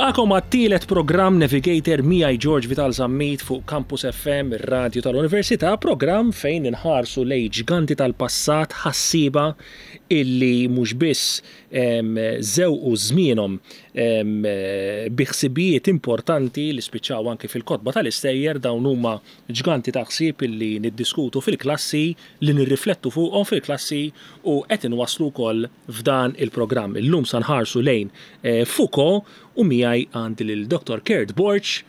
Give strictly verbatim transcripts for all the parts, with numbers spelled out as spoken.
Nilqakom għat-tielet programm Navigator miegħi George Vital Zammit fuq Campus F M, ir-radju tal-Università, programm fejn inħarsu lejn ġiganti tal-passat ħassiba illi mhux biss żewqu żmienhom bi ħsibijiet importanti li spiċċaw anke fil-kotba tal-istejjer. Dawn huma ġiganti ta' ħsieb illi niddiskutu fil-klassi, li nirriflettu fuqhom fil-klassi u qed inwasslu wkoll f'dan il-programm. Illum se nħarsu lejn Foucault u miegħi għandi lil-Doktor Kurt Borch.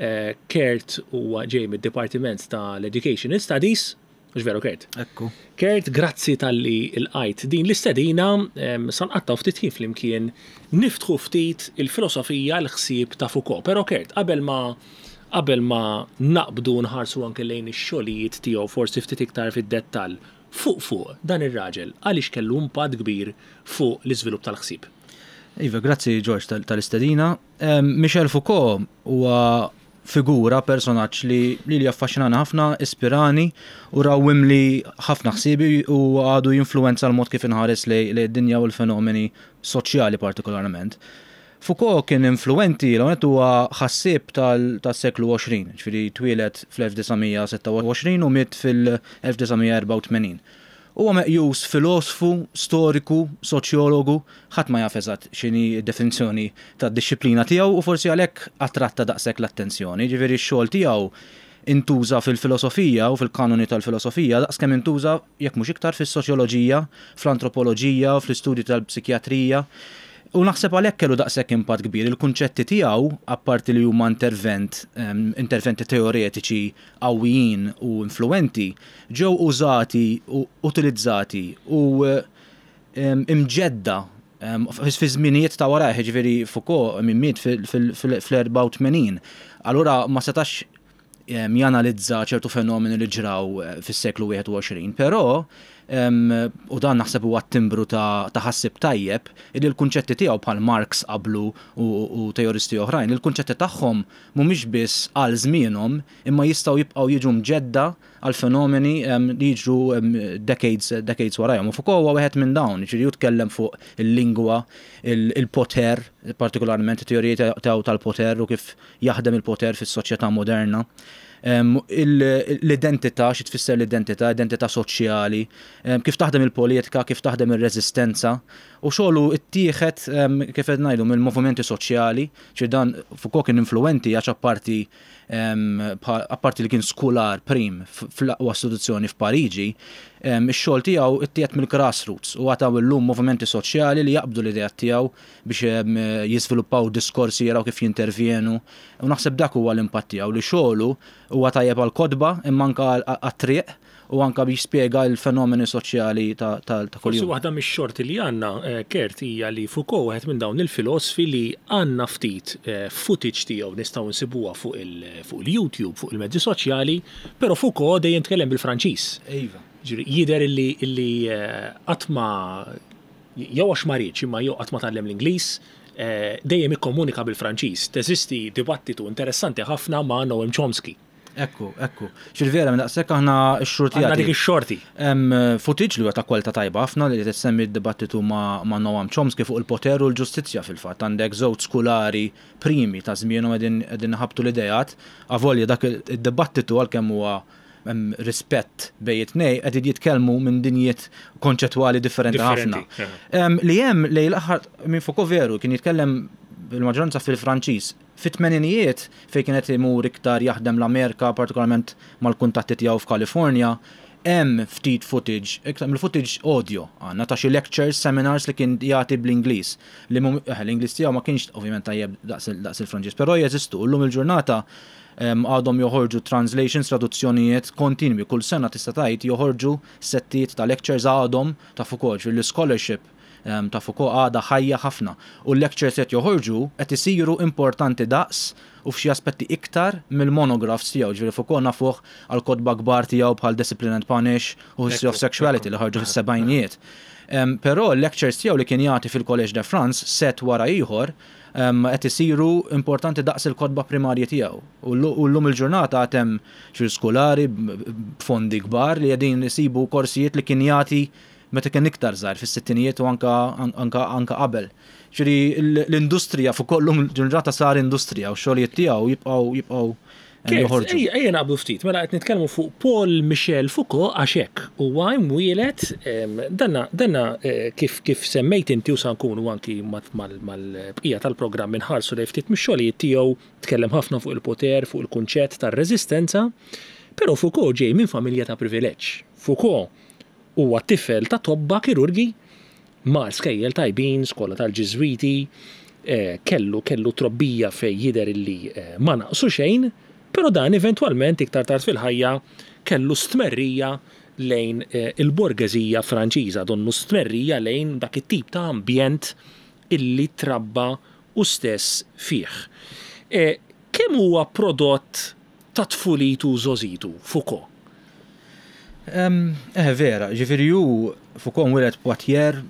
Kurt huwa ġej mid-Dipartiment tal-Education Studies. Mhux veru, Kurt? Ekku. Kurt, grazzi tal-li l-qajt din l-istedina sanqattaw ftit ħin flimkien niftħu ftit il-filosofija l-ħsieb ta' Foucault. Però Kurt, qabel ma qabel ma naqbdu nħarsu anke lejn ix-xogħlijiet tiegħu forsi ftit iktar fid-dettall fuq fuq dan ir-raġel għaliex kellu impatt kbir fuq l-iżvilupp tal-ħsieb. Iva, grazzi George tal-istedina. Michel Foucault huwa figura, personaġġ li li jaffaxxinani ħafna, ispirani u rawwim li ħafna ħsiebi u għadu jinfluwenza l-mod kif inħares lejn id-dinja u l-fenomeni soċjali partikolarment. Foucault kien influenti l-għonet huwa ħassieb tas-seklu għoxrin, ġifieri twieled fl-elf tisgħumija sitta u għoxrin u miet fil-elf tisgħumija erba' u tmenin. Huwa meqjus filosofu, storiku, soċjologu, ħadd ma jaf eżatt x'inhi d-definizzjoni tad-dixxilpina tiegħu u forsi għalhekk attratta daqshekk l-attenzjoni. Ġifieri x-xogħol tiegħu intuża fil-filosofija u fil-kanoni tal-filosofija daqskemm intuża jekk mhux iktar fis-soċjoloġija, fl-antropoloġija, fl-istudji tal-psikjatrija. U naħseb għalhekk kellu daqshekk impatt kbir. Il-kunċetti tiegħu, apparti li huma intervent, um, interventi teoretiċi qawwijin u influenti, ġew użati u utilizzati u um, imġedda um, fi żminijiet ta' warajh, ġifieri Foucault min miet fl-erba' u tmenin. Allura ma setax um, janalizza ċertu fenomeni li ġraw fis-seklu wieħed u għoxrin, però Um, u dan naħseb huwa t-timbru ta' ħassib tajjeb li l-kunċetti tiegħu bħal Marx qablu u, u teoristi oħrajn, il-kunċetti tagħhom mhumiex biss għal żmienhom imma jistgħu jibqgħu jiġu mġedda għal fenomeni um, li jiġru um, decades decades warajhom. U Foucault huwa wieħed minn dawn, ġifieri jitkellem fuq il-lingwa, il-poter, partikolarment it-teorija tiegħu tal-poter u kif jaħdem il-poter fis-soċjetà moderna. Um, l-identità, xi tfisser l-identità, identità soċjali, um, kif taħdem il-politika, kif taħdem ir-reżistenza, u xogħlu ttieħed um, kif qed ngħidu mill-movimenti soċjali, ċi dan Foucault kien influenti għax apparti um, apparti li kien skular prim fl-aqwa istituzzjoni f'Pariġi, um, ix-xogħol tiegħu ttieħed mill-grassroots u għataw illum movimenti soċjali li jaqbdu l-idea tiegħu biex um, jiżviluppaw diskorsi jaraw kif jintervjenu. U naħseb dak huwa l-impatt tiegħu li xogħlu huwa tajjeb għall-kodba imma anke għat-triq u anke biex spjega l-fenomeni soċjali ta' ta' kuljum. Forsi waħda mix-xorti li għandna Kurt hija li Foucault wieħed minn dawn il-filosofi li għandna ftit footage tiegħu nistgħu nsibuha fuq il-YouTube, fuq il-mezzi soċjali, però Foucault dejjem tkellem bil-Franċiż. Iva. Jidher illi illi qatt ma jew għax ma rridx imma jew qatt ma tgħallem l-Ingliż dejjem ikkomunika bil-Franċiż. Teżisti dibattitu interessanti ħafna ma' Noam Chomsky. Ekku, ekku. Xil-vera, minn daqshekk aħna x-xortijati. Għandna dik ix-xorti. Footage li huwa ta' kwalità tajba ħafna li tissemmi d-dibattitu ma' Noam Chomsky fuq il-poter u l-ġustizzja fil-fatt. Għandek żewġ skulari primi ta' żmienhom qegħdin ħabtu l-idejat, avolja dak id-dibattitu għalkemm huwa rispett bejn it-tnejn qegħdin jitkellmu minn dinjiet konċettwali differenti ħafna. Li hemm lejn l-aħħar minn Foucault veru kien jitkellem bil-maġġoranza fil-Franċiż. Fit-tmeninijiet fejn kienet imur iktar jaħdem l-Amerika, partikolarment mal-kuntatti tiegħu f'Kalifornja, hemm ftit footage, iktar mill-footage audio għandna ta' xi lectures, seminars li kien jagħti bl-Ingliż. L-Ingliż tiegħu ma kienx ovvjament tajjeb daqs il-Franċiż, però jeżistu llum il-ġurnata għadhom joħorġu translations, traduzzjonijiet kontinwi. Kull sena tista' tgħid joħorġu settijiet ta' lectures għadhom ta' Foucault, fil-scholarship ta' Foucault għada ħajja ħafna. U l-lectures qed joħorġu qed isiru importanti daqs u f'xi aspetti iktar mill-monographs tiegħu. Ġifieri Foucault nafuh għal kodba kbar tiegħu bħal Discipline and Punish u History of Sexuality li ħarġu fis-sebgħinijiet. Però l-lectures tiegħu li kien jagħti fil-Collège de France set wara ieħor qed isiru importanti daqs il-kodba primarji tiegħu. U llum il-ġurnata għad hemm xi skolari b'fondi kbar li qegħdin isibu korsijiet li kien jagħti meta kien iktar żgħar fis-sittinijiet u anka anka anka qabel. Ġifieri l-industrija fuq kollhom ġurnata sar industrija u x-xogħlijiet tiegħu jibqgħu jibqgħu joħorġu. Ejja naqblu ftit, mela qed nitkellmu fuq Paul Michel Foucault għax hekk huwa mwielet danna danna kif kif semmejt inti u sa nkunu anki mal-bqija tal-programm inħarsu lejn ftit mix-xogħlijiet tiegħu tkellem ħafna fuq il-poter, fuq il-kunċett tar-reżistenza, però Foucault ġej minn familja ta' privileġġ. Foucault huwa tifel ta' tobba kirurgi mar skejjel tajbin, skola tal-Ġiżwiti, kellu kellu trobbija fej jidher illi ma naqsu xejn. Pero dan eventualment iktar tard fil-ħajja kellu stmerrija lejn il-borgazija Franċiża, donnu stmerrija lejn dak it-tip ta' ambjent illi trabba u stess fih. Kemm huwa prodott ta' tfulitu żożitu Foucault? Eh vera, ġifieri hu Foucault mwieled Poitiers,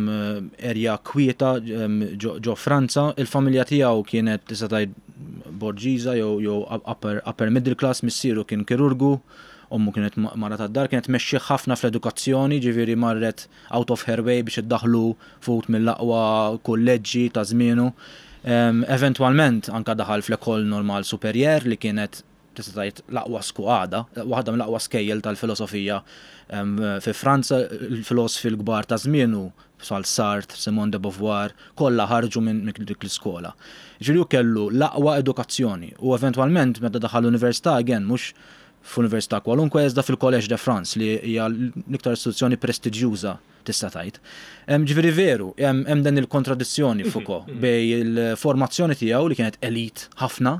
erja kwieta ġo Franza, il-familja tiegħu kienet tista' tgħid Borġiża jew jew upper upper middle class, missieru kien kirurgu, ommu kienet mara tad-dar, kienet tmexxi ħafna fl-edukazzjoni, ġifieri marret out of her way biex iddaħħlu fut mill-aqwa kolleġġi ta' żmienu. Eventwalment anke daħal fl-École Normale Supérieure li kienet tista' tgħid l-aqwa skwada, waħda mill-aqwa skejjel tal-filosofija fi Franza, il-filosofi l-kbar ta' żmienu bħal Sartre, Simone de Beauvoir, kollha ħarġu minn dik l-iskola. Ġifieri kellu l-aqwa edukazzjoni u eventwalment meta daħal l-università again mhux f'università kwalunkwe iżda fil-Collège de France li hija l-iktar istituzzjoni prestiġjuża tista' tgħid. Ġifieri veru, hemm dan il-kontradizzjoni Foucault bej il-formazzjoni tiegħu li kienet elit ħafna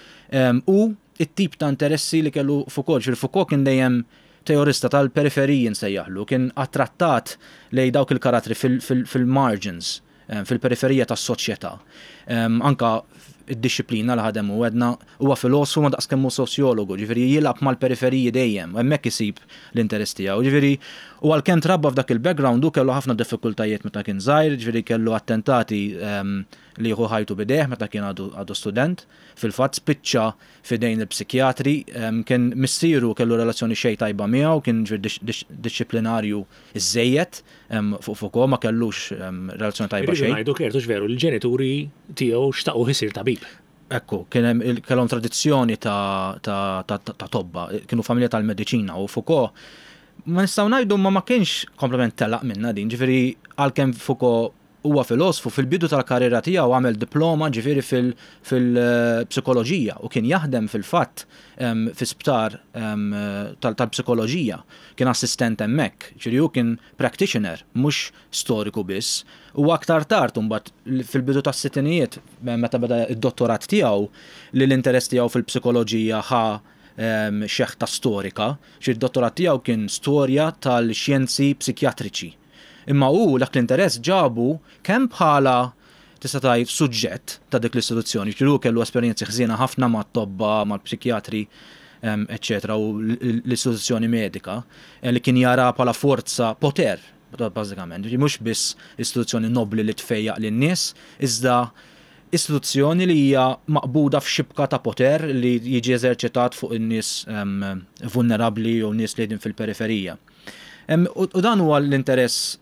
u it-tip ta' interessi li kellu Foucault. Ġifieri Foucault kien dejjem teorista tal-periferiji nsejjaħlu, kien attrattat lej dawk il-karattri fil-margins, fil-periferija tas-soċjetà. Anka id-disciplina li ħadem u għedna huwa filosofu ma daqskemmu soċjologu, ġifieri jilab mal-periferiji dejjem, u hemmhekk isib l-interess tiegħu. Ġifieri u għalkemm trabba f'dak il-background u kellu ħafna diffikultajiet meta kien żgħir, ġifieri kellu attentati li jieħu ħajtu bidejh meta kien għadu student. Fil-fatt spiċċa f'idejn il-psikjatri, kien missieru kellu relazzjoni xejn tajba miegħu, kien disciplinarju iżejjed fuq Foucault ma kellux relazzjoni tajba xejn. Ngħidu kertux veru l-ġenituri tiegħu xtaqgħu ħisir tabib. Ekku, kien hemm kellhom tradizzjoni ta' tobba, kienu familja tal-mediċina u Foucault ma nistgħu ngħidu ma ma kienx komplement telaq minna din, ġifieri għalkemm Foucault huwa filosofu fil-bidu tal-karriera tiegħu għamel diploma ġifieri fil-psikoloġija u kien jaħdem fil-fatt fi sptar tal-psikoloġija. Kien assistent hemmhekk, ġifieri hu kien practitioner, mhux storiku biss. U aktar tard imbagħad fil-bidu tas-sittinijiet meta beda d-dottorat tiegħu li l-interess tiegħu fil-psikoloġija ħa xeħ ta' storika, ġifieri d-dottorat tiegħu kien storja tal-xjenzi psikjatriċi. Imma hu dak l-interess ġabu kemm bħala tista' tgħid suġġett ta' dik l-istituzzjoni, ġifieri kellu esperjenzi ħżiena ħafna mat-tobba, mal-psikjatri, eċċetera, u l-istituzzjoni medika li kien jara bħala forza poter, bażikament. Mhux biss istituzzjoni nobli li tfejjaq lin-nies, iżda istituzzjoni li hija maqbuda f'xibka ta' poter li jiġi eżerċitat fuq in-nies vulnerabbli u nies li qegħdin fil-periferija. U dan huwa l-interess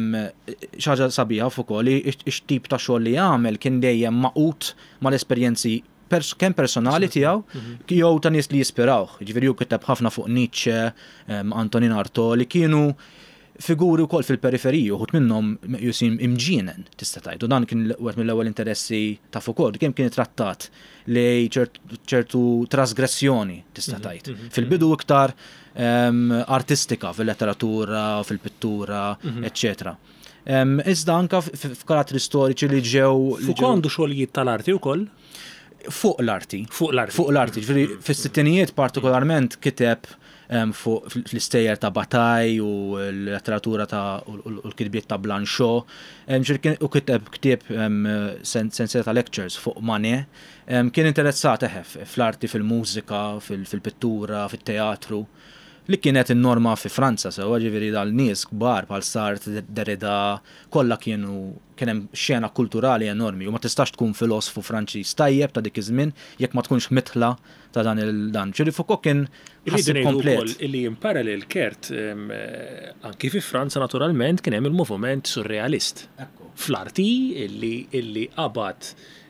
xaġa sabiħa Foucault li x-tip ta' xogħol li jagħmel kien dejjem maqut mal-esperjenzi kemm personali tiegħu jew ta' nies li jispirawh. Ġifieri hu kiteb ħafna fuq Nietzsche, Antonin Artaud li kienu figuri wkoll fil-periferija uħud minnhom jusim imġienen tista' tgħid. U dan kien wieħed mill-ewwel interessi ta' Foucault kemm kien trattat li ċertu trasgressjoni tista' tgħid. Fil-bidu iktar artistika fil-letteratura, fil-pittura, eccetera. Iżda anka f'karattri storiċi li ġew. Foucault għandu xogħlijiet tal-arti wkoll? Fuq l-arti. Fuq l-arti. Fuq l-arti. Fis-sittinijiet partikolarment kiteb fuq fl-istejjer ta' Bataille u l-letteratura ta' u l-kitbiet ta' Blanchot. U kiteb ktieb sensiela ta' lectures fuq Manet. Kien interessat eħef fl-arti, fil-mużika, fil-pittura, fil-teatru. li kienet in-norma fi Franza, sewa ġifieri dal-nies kbar bħal Sartre, Derrida, kollha kienu kien hemm xena kulturali enormi u ma tistax tkun filosofu Franċiż tajjeb ta' dik iż-żmien jekk ma tkunx mitħla ta' dan il-dan. Ġifieri Foucault kien ħassib komplet. Illi in parallel Kert anki fi Franza naturalment kien hemm il-moviment surrealist. Fl-arti illi illi qabad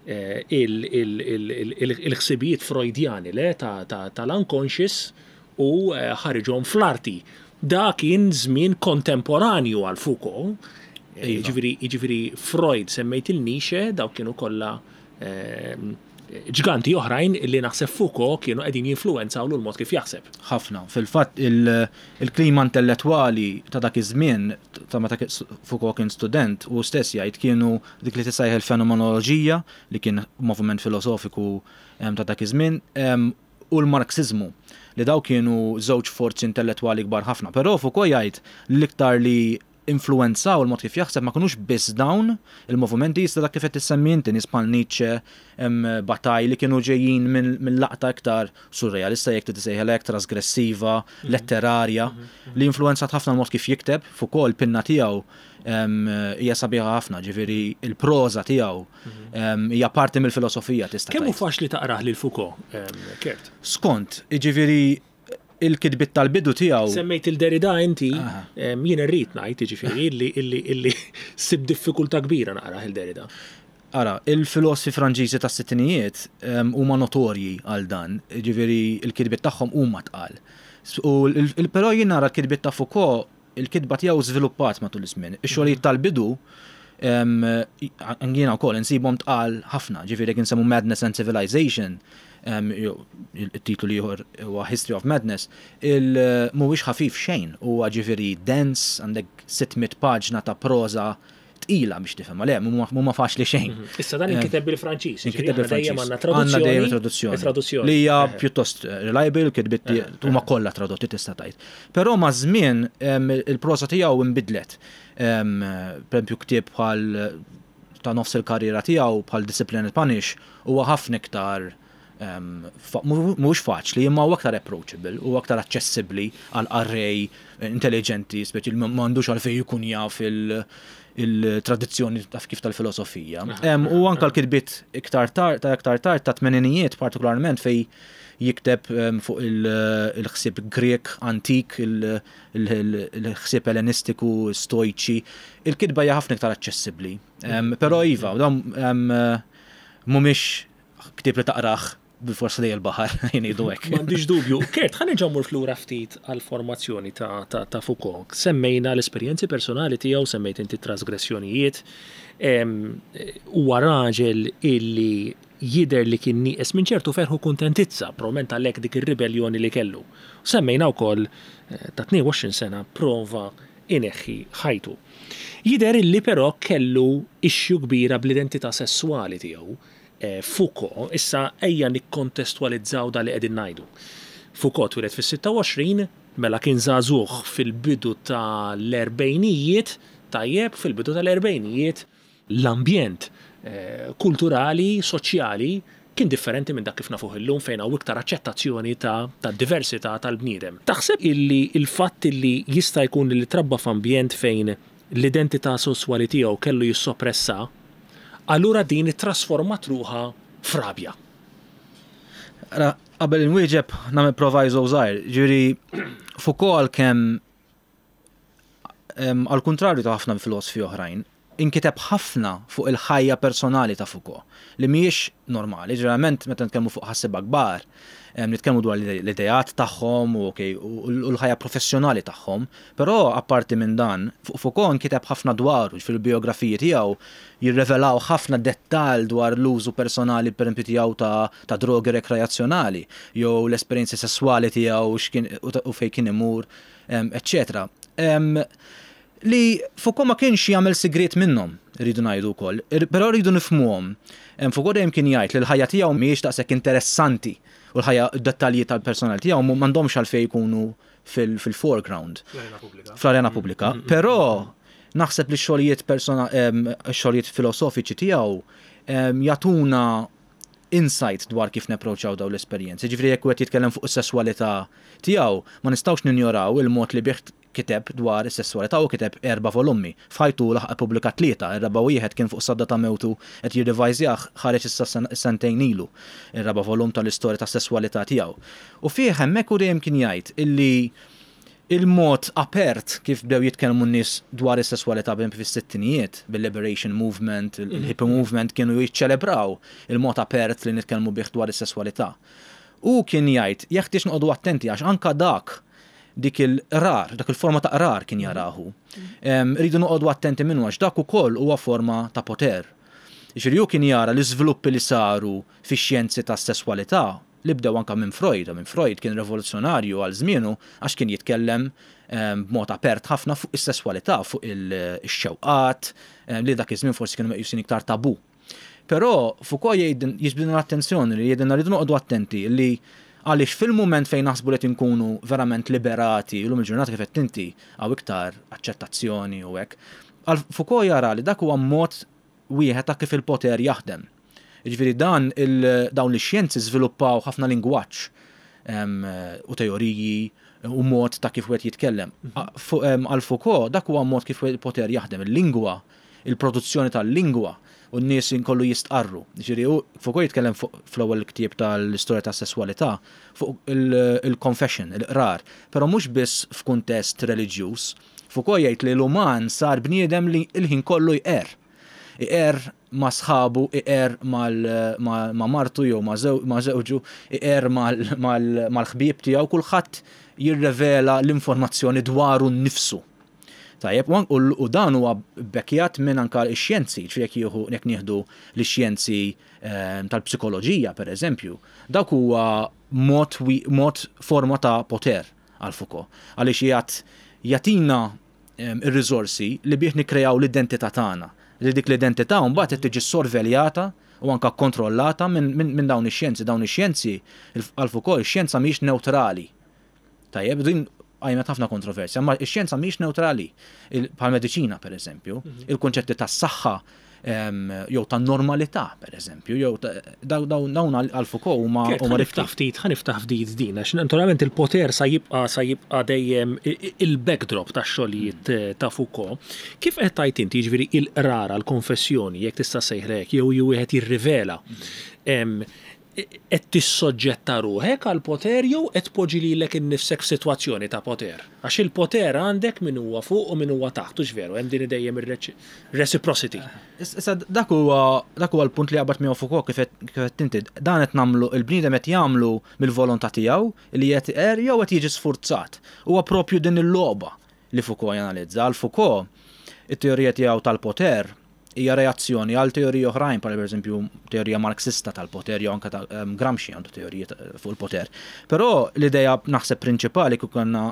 il-ħsibijiet Freudjani le tal-unconscious u ħarġhom fl-arti. Da kien żmien kontemporanju għal Foucault. Jiġifieri Freud semmejt il-Nietzsche daw kienu kollha ġganti oħrajn li naħseb Foucault kienu qegħdin jinfluwenzawlu l-mod kif jaħseb. Ħafna. Fil-fatt il-klima intellettwali ta' dak iż-żmien ta' meta Foucault kien student u stess jgħid kienu dik li tissejħ il-fenomenoloġija li kien moviment filosofiku ta' dak iż-żmien u l-Marxizmu li daw kienu żewġ forzi intellettwali kbar ħafna. Però Foucault jgħid l-iktar li influenzaw il-mod kif jaħseb ma kinux biss dawn il-movimenti jista' dak kif qed issemmi inti nies bħal Nietzsche, Bataille li kienu ġejjin minn laqta iktar surrealista jekk tisejħilek trasgressiva, letterarja, li influenzat ħafna l-mod kif jikteb. Foucault il-pinna tiegħu hija sabiħa ħafna, ġifieri il-proża tiegħu hija parti mill-filosofija tista' tgħid. Kemm hu faċli taqrah lil Foucault, Kert? Skont, jiġifieri il-kidbit tal-bidu tiegħu. Semmejt il-Derrida inti, jien irrid ngħid jiġifieri illi illi illi sib diffikultà kbira naqrah il-Derrida. Ara, il-filosofi Franċiżi tas-sittinijiet huma notorji għal dan, jiġifieri il-kidbit tagħhom huma tqal. U però jien nara l-kidbit ta' Foucault il-kidba tiegħu żviluppat matul iż-żmien. Ix-xogħlijiet tal-bidu jiena wkoll insibhom tqal ħafna, ġifieri kien semmu Madness and Civilization, il-titlu li huwa History of Madness, mhuwiex ħafif xejn, huwa ġifieri dense, għandek sitt-miet paġna ta' proża tqila biex tifhem, le mhuma faċli xejn. Issa dan inkiteb bil-Franċiż, inkiteb bil-Franċiż. Għandna dejjem traduzzjoni. Li hija pjuttost reliable, kitbit huma kollha tradotti tista' tgħid. Però ma' żmien il-proża tiegħu inbidlet. Pereempju ktieb bħal ta' nofs il-karriera tiegħu bħal Discipline and Punish huwa ħafna iktar mhux faċli imma huwa aktar approachable u aktar aċċessibbli għal array intelligenti, speċi m'għandux għalfejn jkun jaf il-tradizzjoni taf kif tal-filosofija. U anke l-kitbiet iktar tard ta' iktar tard ta' tmeninijiet partikolarment fej jikteb fuq il-ħsieb Grek antik, il-ħsieb Ellenistiku, Stoiċi, il-kitba hija ħafna iktar aċċessibbli. Però iva, dawn mhumiex ktieb li taqrah bil-forsa dej il-baħar, jgħidu hekk. M'għandix dubju. Kert, ħa nġammur flura ftit għall-formazzjoni ta' Foucault. Semmejna l-esperjenzi personali tiegħu, semmejt inti trasgressjonijiet. Huwa raġel illi jider li kien nieqes minn ċertu ferħu kuntentizza, probabbilment għalhekk dik ir-ribellioni li kellu. Semmejna wkoll ta' tnejn u għoxrin sena prova ineħħi ħajtu. Jider illi però kellu ixxu kbira bl-identità sessuali tiegħu. Foucault, issa ejja nikkontestualizzaw da li qegħdin ngħidu. Foucault twilet fis-sitta u għoxrin, mela kien żagħżugħ fil-bidu tal-erbejnijiet, tajjeb fil-bidu tal-erbejnijiet l-ambjent kulturali, soċjali kien differenti minn dak kif nafuh illum fejn hawn iktar aċċettazzjoni ta' diversità tal-bniedem. Taħseb illi il-fatt illi jista' jkun li trabba f'ambjent fejn l-identità sesswali tiegħu kellu jissoppressa, allura din it-trasformat ruħha f'rabja. Qabel inwieġeb nagħmel proviso żgħir, ġifieri Foucault kemm għall-kuntrarju ta' ħafna filosofi oħrajn, inkiteb ħafna fuq il-ħajja personali ta' Foucault, li mhijiex normali. Ġeneralment meta nitkellmu fuq ħassiba kbar, nitkellmu dwar l-idejat tagħhom u l-ħajja professjonali tagħhom, però apparti minn dan, Foucault inkiteb ħafna dwaru fil-biografiji tiegħu jirrevelaw ħafna dettall dwar l-użu personali pereempju tiegħu ta' drogi rekreazzjonali, jew l-esperjenzi sesswali tiegħu u fejn kien imur, eċċetera. Li Foucault ma kienx jagħmel sigriet minnhom, rridu ngħidu wkoll, però rridu nifhmuhom. Foucault dejjem kien jgħid li l-ħajja tiegħu mhijiex daqshekk interessanti u l-ħajja d-dettalji tal-personal tiegħu m'għandhomx għalfejn jkunu fil-foreground, fl-arena pubblika. Però naħseb li x-xogħlijiet xogħlijiet filosofiċi tiegħu jagħtuna insight dwar kif neproċaw daw l-esperjenzi. Ġifri jekk qed jitkellem fuq is-sesswalità tiegħu, ma nistgħux ninjoraw il-mod li bih kiteb dwar is-sesswalità u kiteb erba' volumi. F'ħajtu laħaq pubblika tlieta, ir-raba' wieħed kien fuq sadda ta' mewtu qed jirrivażjah ħareġ issa sentejn ilu, ir-raba' volum tal-istorja tas-sesswalità tiegħu. U fih hemmhekk u dejjem kien jgħid illi il-mod apert kif bdew jitkellmu n-nies dwar is-sesswalità bejn fis-sittinijiet bil-Liberation Movement, il-Hippie Movement kienu jiċċelebraw il-mod apert li nitkellmu bih dwar is-sesswalità. U kien jgħid jeħtieġ noqogħdu attenti għax anka dak dik il-rar, dak il-forma ta' rar kien jarahu. Rridu noqogħdu attenti minnu għax dak ukoll huwa forma ta' poter. Ġifieri hu kien jara l-iżviluppi li saru fix-xjenzi tas-sesswalità li bdew anke minn Freud, minn Freud kien rivoluzzjonarju għal żmienu għax kien jitkellem b'mod apert ħafna fuq is-sesswalità, fuq il-xewqat, li dak iż-żmien forsi kienu meqjusin iktar tabu. Però Foucault jiġbdilna l-attenzjoni li jgħidilna rridu noqogħdu attenti li għaliex fil-mument fejn naħsbu li inkunu verament liberati, l-lum il-ġurnata kif qed inti għaw iktar aċċettazzjoni u hekk, Foucault jara li dak huwa mod wieħed ta' kif il-poter jaħdem. Jiġifieri dan dawn ix-xjenzi żviluppaw ħafna lingwaġġ u teoriji u mod ta' kif wieħed jitkellem. Għal Foucault dak huwa mod kif il-poter jaħdem, il-lingwa, il-produzzjoni tal-lingwa u n-nies inkollu jistqarru. Ġifieri Foucault jitkellem fl-ewwel ktieb tal-istorja tas-sesswalità fuq il-confession, il-qrar, però mhux biss f'kuntest reliġjuż. Foucault jgħid li l-uman sar bniedem li l-ħin kollu jqer. Iqer ma' sħabu, iqer ma' martu jew ma' żewġu, iqer mal-ħbieb tiegħu, kulħadd jirrevela l-informazzjoni dwaru nnifsu. Tajjeb, u dan huwa bekkjat minn anke x-xjenzi, ġifieri jekk nieħdu l-xjenzi tal-psikoloġija pereżempju, dak huwa mod forma ta' poter għal Foucault. Għaliex jgħid jagħtina ir-riżorsi li bih nikkreaw l-identità tagħna. Li dik l-identità mbagħad qed tiġi sorveljata u anke kontrollata minn dawn ix-xjenzi. Dawn ix-xjenzi għal Foucault ix-xjenza mhix neutrali. Tajjeb, din għajmet ħafna kontroversja, ma x-xjenza mhix neutrali. Bħal-mediċina, pereżempju, il-konċetti tas-saħħa jew tan-normalità, pereżempju, jew dawn għal Foucault huma ħaniftaħ ftit, ħaniftaħ ftit din għax naturalment il-poter sa jibqa' sa jibqa' dejjem il-backdrop tax-xogħlijiet ta' Foucault. Kif qed tgħid inti jiġifieri il-qrar għall-konfessjoni jekk tista' sejħlek jew wieħed jirrivela qed tissoġġetta ruħek għal poter jew qed tpoġġi lilek innifsek f'sitwazzjoni ta' poter. Għax il-poter għandek min huwa fuq u min huwa taħt, hux veru, hemm din dejjem ir-reciprocity. Issa dak huwa dak huwa l-punt li qabad miegħu Foucault kif qed inti dan qed nagħmlu il-bniedem qed jagħmlu mill-volontà tiegħu li qed iqer jew qed jiġi sfurzat. Huwa proprju din il-logħba li Foucault janalizza. Għal Foucault it-teorija tiegħu tal-poter hija reazzjoni għal teoriji oħrajn, per eżempju teorija marxista tal-poter jew anke ta' Gramsci għandu teorija fuq il-poter. Però l-idea naħseb prinċipali kif konna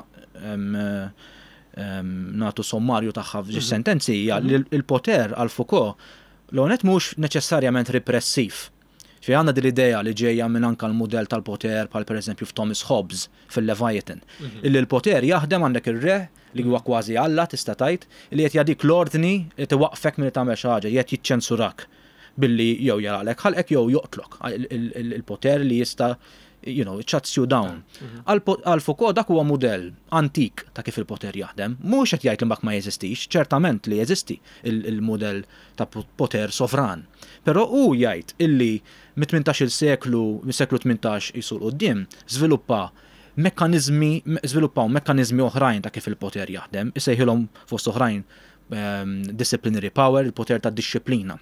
nagħtu sommarju tagħha f'ġi sentenzi hija li l-poter għal Foucault l-onet mhux neċessarjament repressiv. Fi għandna din l-idea li ġejja minn anke l-mudell tal-poter bħal pereżempju f'Thomas Hobbes fil-Leviathan. Illi l-poter jaħdem għandek ir-re li huwa kważi Alla tista' tgħid li qed jagħdik l-ordni li tiwaqfek milli tagħmel xi ħaġa, qed jiċċensurak billi jew jaralek ħalqek jew joqtlok. Il-poter li jista' you know, it shuts you down. Għal Foucault dak huwa mudell antik ta' kif il-poter jaħdem. Mhux qed jgħid li mbagħad ma jeżistix, ċertament li jeżisti il-mudell ta' poter sovran. Però hu jgħid illi mit-tmintax-il seklu, mis-seklu tmintax isu l-qudiem, żviluppa mekkaniżmi, żviluppaw mekkaniżmi oħrajn ta' kif il-poter jaħdem, isejħilhom fost oħrajn disciplinary power, il-poter ta' disċiplina.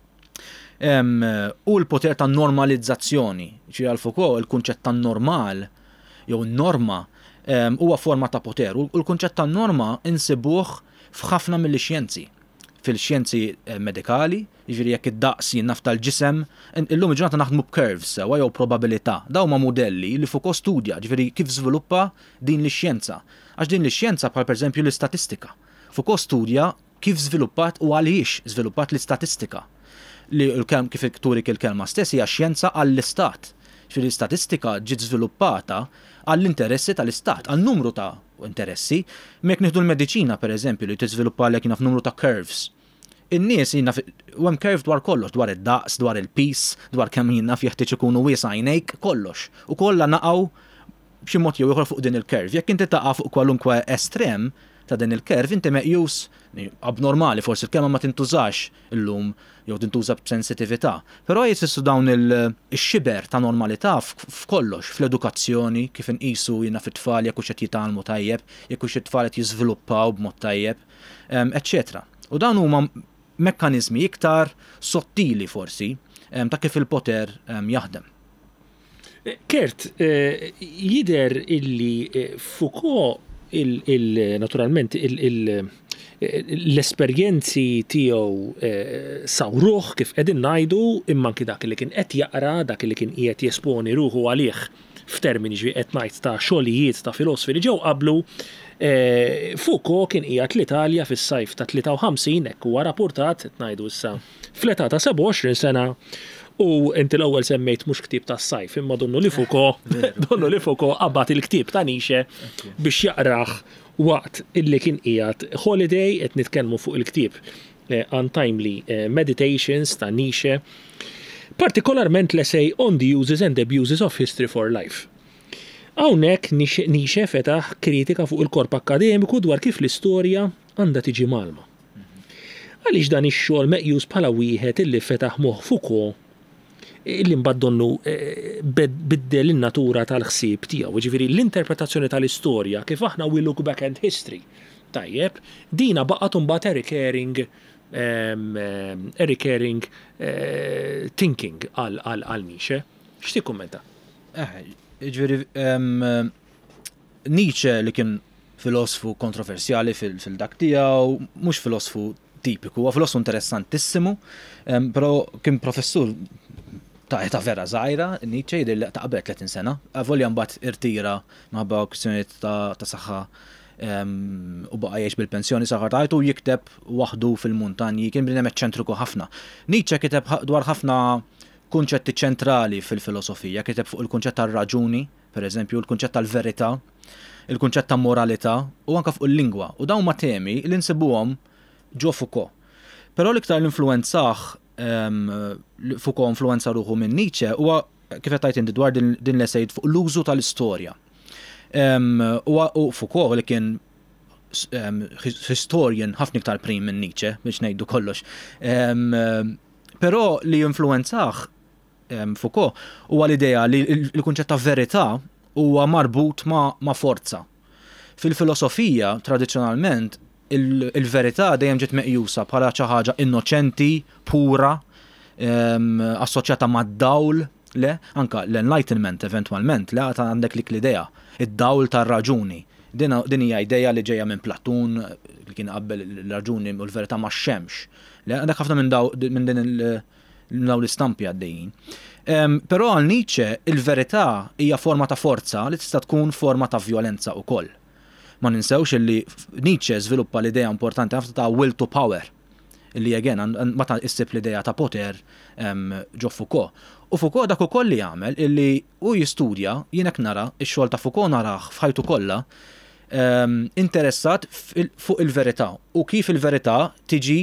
U l-poter ta' normalizzazzjoni, ġi għal Foucault il-kunċett ta' normal jew norma huwa forma ta' poter u l-kunċett ta' norma insibuh f'ħafna mill-xjenzi. Fil-xjenzi medikali, jiġifieri jekk id-daqs jinnaf tal-ġisem, illum il-ġurnata naħdmu b'curves sewa jew probabilità. Dawn huma modelli li Foucault studja, ġifieri kif żviluppa din l-xjenza. Għax din l-xjenza bħal pereżempju l-istatistika. Foucault studja kif żviluppat u għaliex żviluppat l-istatistika. Li l-kelm kif ikturik il-kelma stess hija xjenza għall-istat. Ġifieri l-istatistika ġiet żviluppata għall-interessi tal-istat, għal-numru ta' interessi. Mek nieħdu l-mediċina pereżempju li tiżviluppa lek naf numru ta' curves. in-nies jina u hemm curve dwar kollox, dwar id-daqs, dwar il-peace, dwar kemm jina jeħtieġ ikunu wiesa' għajnejk, kollox. U kollha naqgħu b'xi mod jew ieħor fuq din il-curve. Jekk inti taqa' fuq kwalunkwe estrem ta' din il-curve, inti meqjus abnormali, forsi il-kelma ma tintużax illum jew tintuża b'sensitività. Però jisissu dawn il-xiber ta' normalità f'kollox, fl-edukazzjoni, kif inqisu jiena fit-tfal jekk hux qed jitgħallmu tajjeb, jekk hux it-tfal qed jiżviluppaw b'mod tajjeb, eċċetera. U dawn huma mekkaniżmi iktar sottili forsi ta' kif il-poter jaħdem. Kert, jider illi Foucault il-naturalment l-esperjenzi tiegħu sawruh kif qegħdin ngħidu imma anki dak li kien qed jaqra, dak li kien qiegħed jesponi ruħu għalih f'termini ġi qed ngħid ta' xogħlijiet ta' filosofi li ġew qablu. Foucault kien qiegħed l-Italja fis-sajf ta' tlieta u ħamsin hekk huwa rapportat qed ngħidu issa fl-età ta' seba' u għoxrin sena. U inti l-ewwel semmejt mhux ktieb tas-sajf, imma donnu li Foucault, donnu li Foucault qabad il-ktieb ta' Nietzsche biex jaqrah waqt illi kien qiegħed holiday qed nitkellmu fuq il-ktieb Untimely Meditations ta' Nietzsche, partikolarment l-essay On the Uses and Abuses of History for Life. Hawnhekk Nietzsche fetaħ kritika fuq il-korp akkademiku dwar kif l-istorja għandha tiġi malma. Għaliex dan ix-xogħol meqjus bħala wieħed illi fetaħ moħħ Foucault illi mbaddonnu biddel in-natura tal-ħsieb tiegħu, ġifieri l-interpretazzjoni tal-istorja kif aħna we look back at history. Tajjeb, dina baqgħet imbagħad a recurring a recurring thinking għal Nietzsche. X'ti kummenta? Ġifieri Nietzsche li kien filosofu kontroversjali fil-dak tiegħu, mhux filosofu tipiku, huwa filosofu interessantissimu, però kien professur ta' ta' vera żgħira, Nietzsche jidher li ta' qabel tletin sena, avolja mbagħad irtira minħabba kwistjonijiet ta' saħħa u baqa' jgħix bil-pensjoni saħħa tajtu jikteb waħdu fil-muntanji, kien bniedem eċċentriku ħafna. Nietzsche kiteb dwar ħafna kunċetti ċentrali fil-filosofija, kiteb fuq il-kunċett tar-raġuni, pereżempju il-kunċett tal-verità, il-kunċett ta' moralità u anke fuq il-lingwa. U dawn ma' temi li nsibuhom ġo Foucault. Però l-iktar l-influenzaħ Foucault influenza ruħu minn Nietzsche huwa kif qed tgħid inti dwar din l-essej fuq l-użu tal-istorja. U Foucault li kien historian ħafna iktar prim minn Nietzsche biex ngħidu kollox. Però li influenzaħ Foucault huwa l-idea li l-kunċett ta' verità huwa marbut ma' forza. Fil-filosofija tradizzjonalment il-verità dejjem ġiet meqjusa bħala xi ħaġa innoċenti, pura, assoċjata mad-dawl, le, anka l-enlightenment eventwalment, le għata għandek lik l-idea, id-dawl tar-raġuni. Din hija idea li ġejja minn Platun, li kien qabel il-raġuni u l-verità ma' xemx. Le għandek ħafna minn din dawn l-istampi għaddejjin. Però għal Nietzsche il-verità hija forma ta' forza li tista' tkun forma ta' violenza wkoll. Ma ninsewx li Nietzsche żviluppa l-idea importanti ħafna ta' will to power, illi again meta issib l-idea ta' poter ġo Foucault. U Foucault dak ukoll li jagħmel illi hu jistudja jien hekk nara x-xogħol ta' Foucault narah f'ħajtu kollha interessat fuq il-verità u kif il-verità tiġi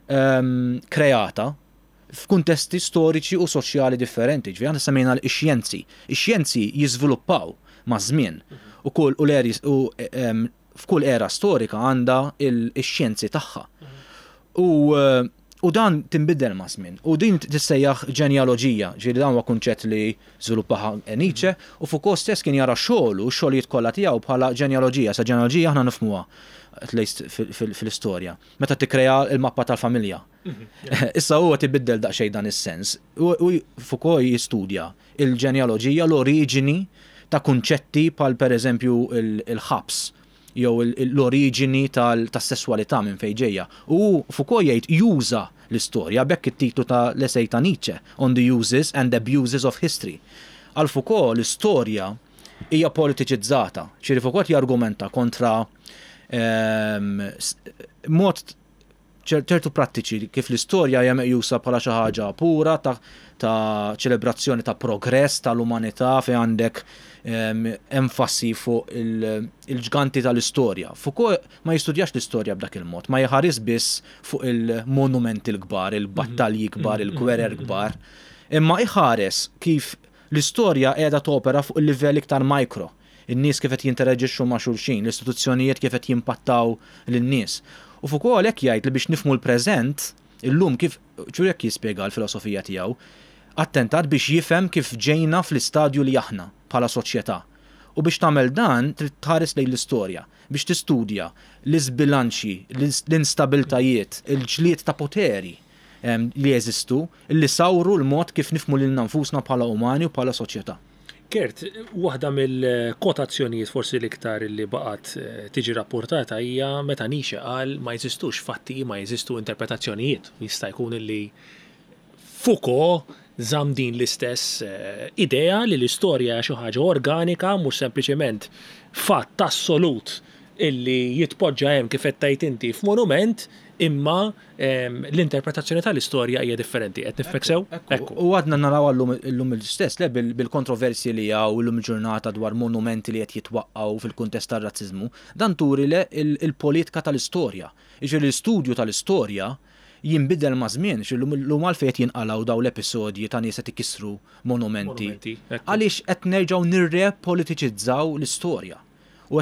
kreata f'kuntesti storiċi u soċjali differenti. Ġifieri aħna semmejna l-xjenzi. Ix-xjenzi jiżviluppaw ma' żmien. U kull u l-eri u f'kull era storika għandha il-xjenzi tagħha. U u dan tinbidel ma' żmien. U din tissejjaħ ġenealoġija, ġieli dan huwa kunċett li żviluppaha Nietzsche u Foucault stess kien jara xogħlu u x-xogħlijiet kollha tiegħu bħala ġenealoġija. Sa ġenealoġija aħna nifhmuha fil-istorja. Meta tikkrea l-mappa tal-familja. Issa huwa tibiddel daqsxejn dan is-sens. U Foucault jistudja il-ġenealoġija, l-oriġini ta' kunċetti pal per eżempju il-ħabs jew l-oriġini tas-sesswalità minn fejn ġejja. U Foucault jgħid juża l-istorja bekk it-titlu ta' l-essej ta' Nietzsche On the Uses and Abuses of History. Għal Foucault l-istorja hija politiċizzata. Xieri Foucault jargumenta kontra mod ċertu prattiċi kif l-istorja hija meqjusa bħala xi ħaġa pura ta' ta' ċelebrazzjoni ta' progress tal-umanità fejn għandek enfasi fuq il-ġganti tal-istorja. Foucault ma jistudjax l-istorja b'dak il-mod, ma jħares biss fuq il-monumenti l-kbar, il-battalji kbar, il-gwerer kbar, imma jħares kif l-istorja qiegħda topera fuq il-livell iktar mikro. In-nies kif qed jinteraġixxu ma' xulxin, l-istituzzjonijiet kif qed jimpattaw lin-nies. U Foucault għalhekk jgħid li biex nifhmu l-preżent, illum kif ċurek jispjega l-filosofija tiegħu, attentat biex jifhem kif ġejna fl-istadju li aħna bħala soċjetà. U biex tagħmel dan trid tħares lejn l-istorja biex tistudja l-isbilanċi, l-instabiltajiet, il-ġlied ta' poteri li jeżistu, li sawru l-mod kif nifhmu lil nfusna bħala umani u bħala soċjetà. Kert, waħda mill-kotazzjonijiet forsi l-iktar li baqgħet tiġi rapportata hija meta Nietzsche qal ma jeżistux fatti, ma jeżistu interpretazzjonijiet. Jista' jkun li Foucault żamm din l-istess idea li l-istorja xi ħaġa organika mhux sempliċement fatt assolut illi jitpoġġa hemm kif qed tgħid inti f'monument, imma l-interpretazzjoni tal-istorja hija differenti. Qed nifhmek sew? U għadna naraw llum il-stess le bil-kontroversji li hawn illum il-ġurnata dwar monumenti li qed jitwaqqgħu fil-kuntest tar-razziżmu, dan turi le il-politika tal-istorja. Jiġifieri l-istudju tal-istorja jinbidel ma' żmien, l-lum għalfejn qed jinqalgħu dawn l-episodji ta' nies qed ikissru monumenti. Għaliex qed nerġgħu nirrepolitiċizzaw l-istorja. U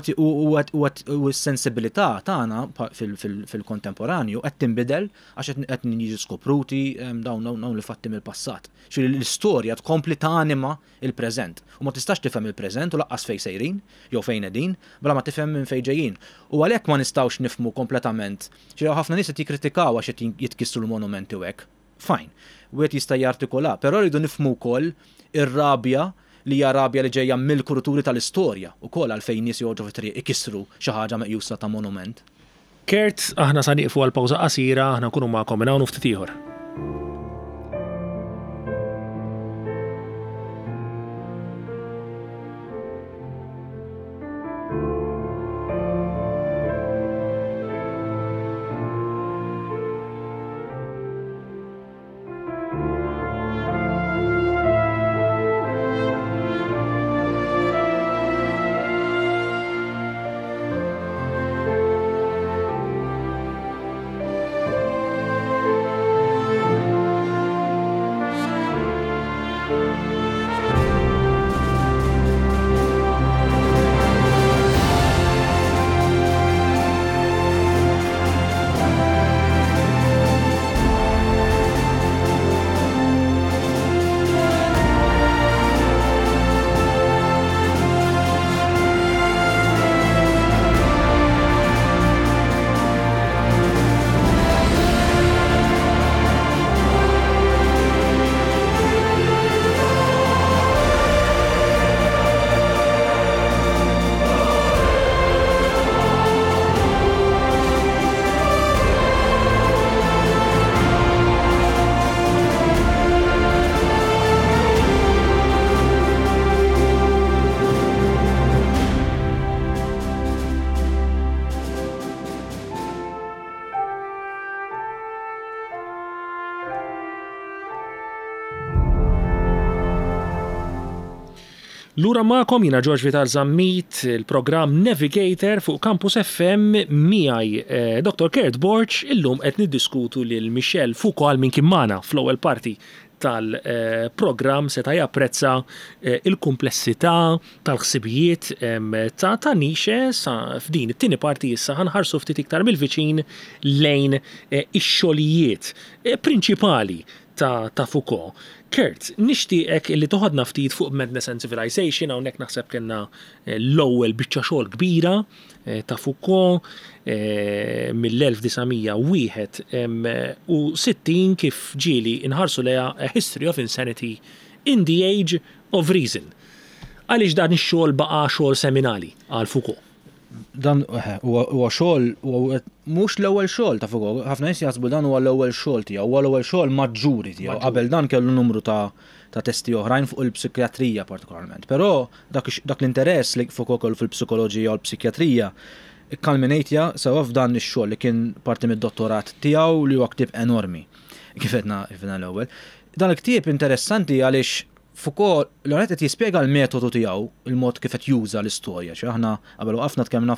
s-sensibilità tagħna fil-kontemporanju qed tinbidel għax qed jiġu skopruti dawn li fatti mill-passat. Xi l-istorja tkompli tanima il-preżent. U ma tistax tifhem il-preżent u laqqas fejn sejrin jew fejn qegħdin bla ma tifhem minn fejn ġejjin. U għalhekk ma nistgħux nifhmu kompletament. Xi ħafna nies qed jikkritikaw għax qed jitkissru l-monumenti u hekk. Fine. Wieħed jista' jartikola, però rridu nifhmu wkoll ir-rabja li hija rabja li ġejja mill-kuruturi tal-istorja ukoll għalfejn nies joħorġu fit-triq ikissru xi ħaġa meqjusa ta' monument. Kert, aħna sa nieqfu għal pawża qasira, aħna nkunu magħkom minn hawn ftit ieħor. Lura ma'kom jina George Vital Zammit, il-programm Navigator fuq Campus F M miegħi eh, doktor Kert Borch, illum qed niddiskutu lil Michel Foucault minn kien magħna fl-ewwel parti tal-programm seta' japprezza eh, il-komplessità tal-ħsibijiet eh, ta' ta' Nietzsche sa f'din it-tieni parti issa ħanħarsu ftit iktar mill-viċin lejn eh, ix-xogħlijiet eh, prinċipali ta' ta' Foucault. Kert, nixtieqek li toħodna ftit fuq Madness and Civilization, hawnhekk naħseb kellna l-ewwel biċċa xogħol kbira ta' Foucault mill-elf disajnmija wieħed u sittin kif ġieli inħarsu leha A History of Insanity in the Age of Reason. Għaliex dan ix-xogħol baqa' xogħol seminali għal Foucault? Dan huwa xogħol mhux l-ewwel xogħol ta' Foucault, ħafna nies jaħsbu dan huwa l-ewwel xogħol tiegħu, huwa l-ewwel xogħol maġġuri tiegħu. Qabel dan kellu numru ta' ta' testi oħrajn fuq il-psikjatrija partikolarment. Però dak dak l-interess li Foucault kellu fil-psikoloġija u l-psikjatrija ikkalminejtja sewa f'dan ix-xogħol li kien parti mid-dottorat tiegħu li huwa ktieb enormi. Kif qedna l-ewwel. Dan il-ktieb interessanti għaliex Foucault l-għanet qed jispjega l-metodu tiegħu, il-mod kif qed juża l-istorja. Xi aħna qabel waqafna tkellmna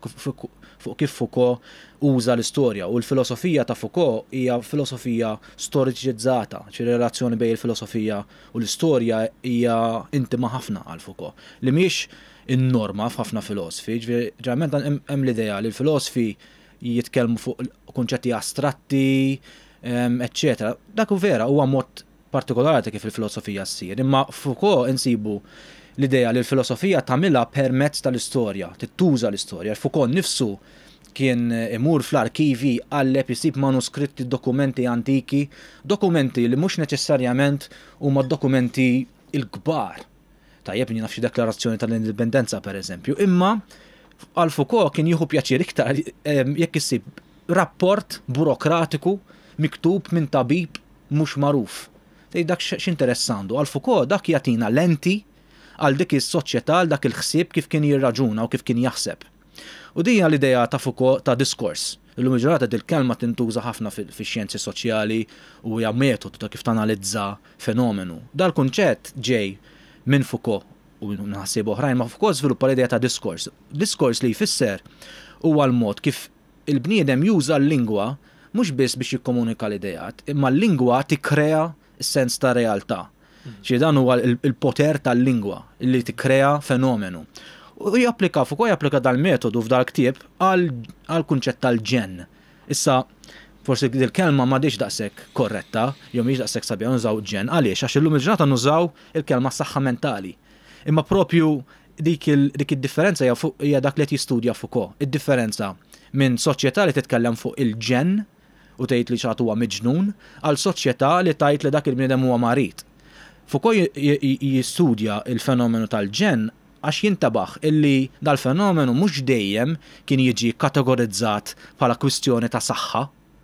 fuq kif Foucault uża l-istorja u l-filosofija ta' Foucault hija filosofija storiċizzata, xi relazzjoni bejn il-filosofija u l-istorja hija intima ħafna għal Foucault. Li mhix in-norma f'ħafna filosofi, ġeneralment hemm l-idea li l-filosofi jitkellmu fuq kunċetti astratti, eccetera. Dak u vera huwa mod partikolari kif il-filosofija ssir, imma Foucault insibu l-idea li l-filosofija tagħmilha permezz tal-istorja, tittuża l-istorja. Foucault nifsu kien imur fl-arkivi għalleb jisib manuskritti, dokumenti antiki, dokumenti li mhux neċessarjament huma dokumenti il-kbar. Tajjeb naf xi deklarazzjoni tal-indipendenza pereżempju, imma għal Foucault kien jieħu pjaċir iktar jekk isib rapport burokratiku miktub minn tabib mhux magħruf. Tej dak x'interessandu, għal Foucault dak jagħtina lenti għal dik is-soċjetà għal dak il-ħsieb kif kien jirraġuna u kif kien jaħseb. U din hija l-idea ta' Foucault ta' diskors. Illum il-ġurnata il-kelma tintuża ħafna fix-xjenzi soċjali u hija metodu ta' kif tanalizza fenomenu. Dal-kunċett ġej minn Foucault u naħseb oħrajn, ma Foucault żviluppa l-idea ta' diskors. Diskors li jfisser huwa l-mod kif il-bniedem juża l-lingwa mhux biss biex jikkomunika l-idejat, imma l-lingwa tikkrea sens ta' realtà. Xi dan huwa il-poter tal-lingwa li tikkrea fenomenu. U japplika Foucault japplika dal-metodu f'dal-ktieb għal kunċett tal-ġen. Issa forsi il-kelma m'għadix daqshekk korretta, jew mhix daqshekk sabiħa nużaw ġen, għaliex għax illum il-ġurnata nużaw il-kelma saħħa mentali. Imma propju dik id-differenza hija dak li qed jistudja Foucault. Id-differenza minn soċjetà li titkellem fuq il-ġen u tgħid li xagħtu huwa miġnun għal soċjetà li tgħid li dak il-bniedem huwa marid. Foucault jistudja il-fenomenu tal-ġen għax jintabaħ illi dal-fenomenu mhux dejjem kien jiġi kategorizzat bħala kwistjoni ta' saħħa.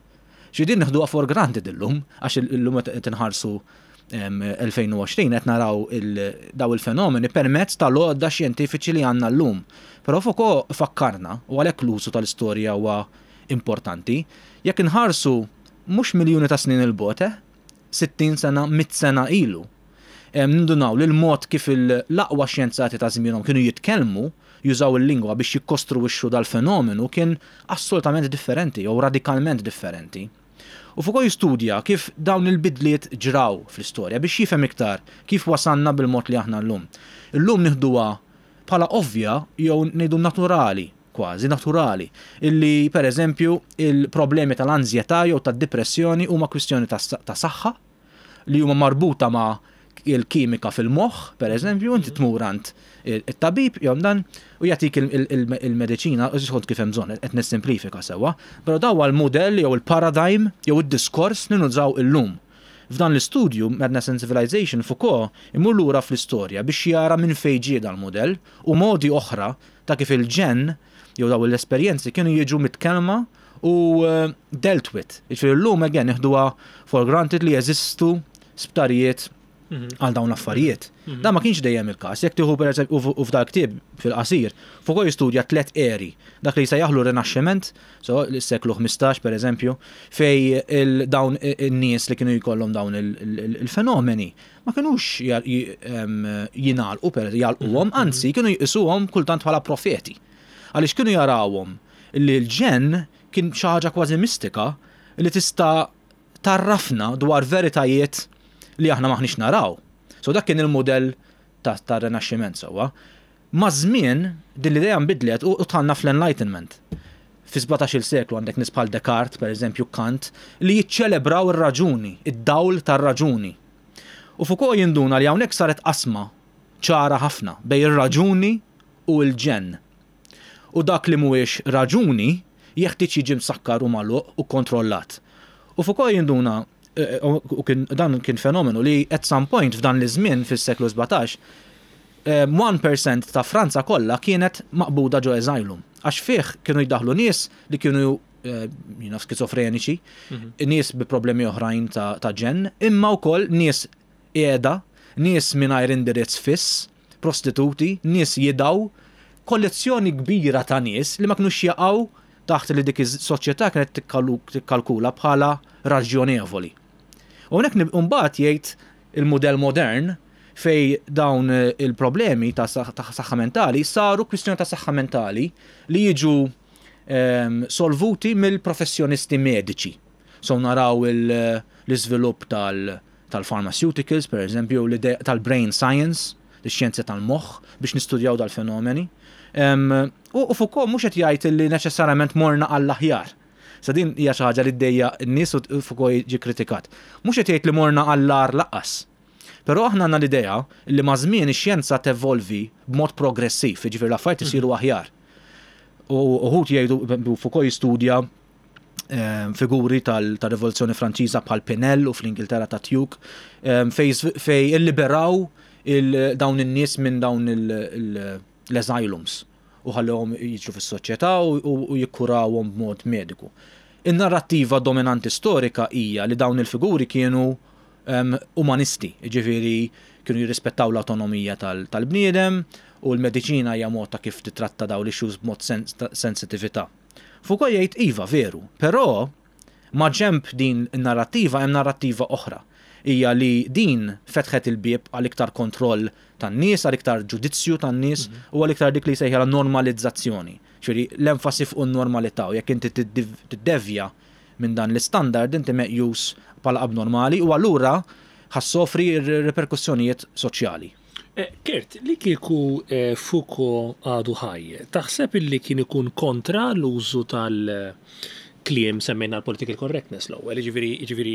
Xi din neħduha for granted illum għax illum qed inħarsu elfejn u għoxrin qed naraw daw il-fenomeni permezz tal-għodda xjentifiċi li għandna llum. Però Foucault fakkarna u għalhekk l-użu tal-istorja huwa importanti. Jekk inħarsu mhux miljuni ta' snin il-bote, sittin sena, mit sena ilu. Nindunaw li l-mod kif l-aqwa xjenzati ta' żmienhom kienu jitkellmu, jużaw il-lingwa biex jikkostruwixxu dal-fenomenu kien assolutament differenti jew radikalment differenti. U Foucault jistudja kif dawn il-bidliet ġraw fl-istorja biex jifhem iktar kif wasanna bil-mod li aħna llum. Illum nieħduha bħala ovvja jew ngħidu naturali, kważi naturali, illi per eżempju il-problemi tal-anżjetà jew tad-depressjoni huma kwistjoni ta' saħħa li huma marbuta ma' il-kimika fil-moħħ, per eżempju, inti tmur għand it-tabib jew dan u jagħtik il-mediċina u skont kif hemm bżonn qed nissimplifika sewwa, però daw l-mudell jew il-paradigm jew id-diskors li nużaw illum. F'dan l-istudju Madness and Civilization Foucault imur lura fl-istorja biex jara minn fejn ġie dal-mudell u modi oħra ta' kif il-ġen jew daw l-esperjenzi kienu jiġu mitkellma u dealt with. Jiġifieri llum again nieħduha for granted li jeżistu sptarijiet għal dawn l-affarijiet. Da ma kienx dejjem il-każ. Jekk tieħu pereżempju u f'dak ktieb fil-qasir, Foucault jistudja tliet eri. Dak li jsejjaħlu Rinaxximent, so l-seklu ħmistax pereżempju, fej dawn in-nies li kienu jkollhom dawn il-fenomeni ma kinux jingħalqu pereżempju jgħalquhom, anzi kienu jqisuhom kultant bħala profeti. Għaliex kienu jarawhom li l-ġen kien xi ħaġa kważi mistika li tista' tarrafna dwar veritajiet li aħna maħniex naraw. So dak kien il-modell ta' ta' Renaxximent sewwa. Ma' żmien din l-idea nbidlet u tħanna fl-Enlightenment. Fi sebgħetax-il seklu għandek nies bħal Descartes, pereżempju Kant, li jiċċelebraw ir-raġuni, id-dawl tar-raġuni. U Foucault jinduna li hawnhekk saret qasma ċara ħafna bejn ir-raġuni u l-ġen. U dak li mhuwiex raġuni jeħtieġ jiġi msakkar u magħluq u kontrollat. U Foucault jinduna u dan kien fenomenu li at some point f'dan l-iżmien fis-seklu sebgħetax one percent ta' Franza kollha kienet maqbuda ġo asylum għax fih kienu jdaħlu nies li kienu jina skizofreniċi, nies bi problemi oħrajn ta' ġen, imma wkoll nies qiegħda, nies mingħajr indirizz fiss, prostituti, nies jidaw kollezzjoni kbira ta' nies li ma kinux jaqgħu taħt li dik is-soċjetà kienet tikkalkula bħala raġjonevoli. U hekk imbagħad jgħid il-mudell modern fej dawn il-problemi ta' saħħa mentali saru kwistjoni ta' saħħa mentali li jiġu um, solvuti mill-professjonisti mediċi. So naraw l-iżvilupp tal- tal-pharmaceuticals, per eżempju, tal-brain science, l-xjenza tal-moħħ biex nistudjaw dal-fenomeni. Um, u Foucault mhux qed jgħid li neċessarjament morna għall-aħjar. Sa din hija xi ħaġa li ddejja n-nies u Foucault jiġi kritikat. Mhux qed jgħid li morna għall-ar laqqas. Però aħna għandna l-idea li ma' żmien ix-xjenza tevolvi b'mod progressiv, jiġifieri l-affarijiet isiru aħjar. U uħud jgħidu Foucault jistudja figuri tal-Rivoluzzjoni Franċiża bħal Pinel u fl-Ingilterra ta' Tuke fej illiberaw dawn in-nies minn dawn l-asylums u ħallihom jiġu fis-soċjetà u jikkurawhom b'mod mediku. In-narrattiva dominanti storika hija li dawn il-figuri kienu umanisti, jiġifieri kienu jirrispettaw l-autonomija tal-bniedem u l-mediċina hija mod ta' kif titratta dawn l-issues b'mod sensitività. Foucault jgħid iva veru, però ma' ġemp din in-narrattiva hemm narrattiva oħra. Hija li din fetħet il-bieb għal iktar kontroll tan-nies, għal iktar ġudizzju tan-nies u għal iktar dik li sejħela normalizzazzjoni. Ċiri l-enfasi fuq in-normalità u jekk inti tiddevja minn dan l-istandard inti meqjus bħala abnormali u allura ħassofri r-reperkussjonijiet soċjali. Kert, li kieku Foucault għadu ħaj, taħseb illi kien ikun kontra l-użu tal-kliem semmejna l-political correctness law, ġifiri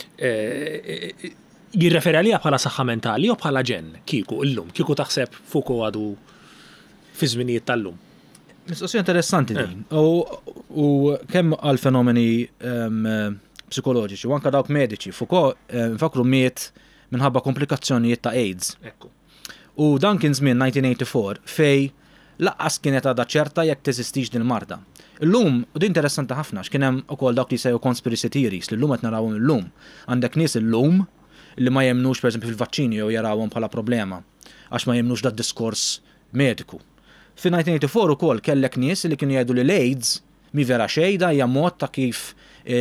jirreferi għalija bħala saħħa mentali u bħala ġen, kieku illum, kieku taħseb Foucault għadu fi żminijiet tal-lum. Mistoqsija interessanti din. U kemm għal fenomeni psikoloġiċi u anke dawk mediċi, Foucault nfakru miet minħabba komplikazzjonijiet ta' AIDS. Ekku. U dan kien żmien nineteen eighty-four fej laqqas kienet għadha ċerta jekk teżistix din marda. Illum, u din interessanti ħafna, x'kien hemm ukoll dawk li jsejħu conspiracy theories li llum qed narawhom illum. Għandek nies illum li ma jemnux pereżempju fil-vaċċini jew jarawhom bħala problema għax ma jemnux dat diskors mediku. Fi nineteen eighty-four ukoll kellek nies li kienu jgħidu li l-AIDS mi vera xejda hija mod ta' kif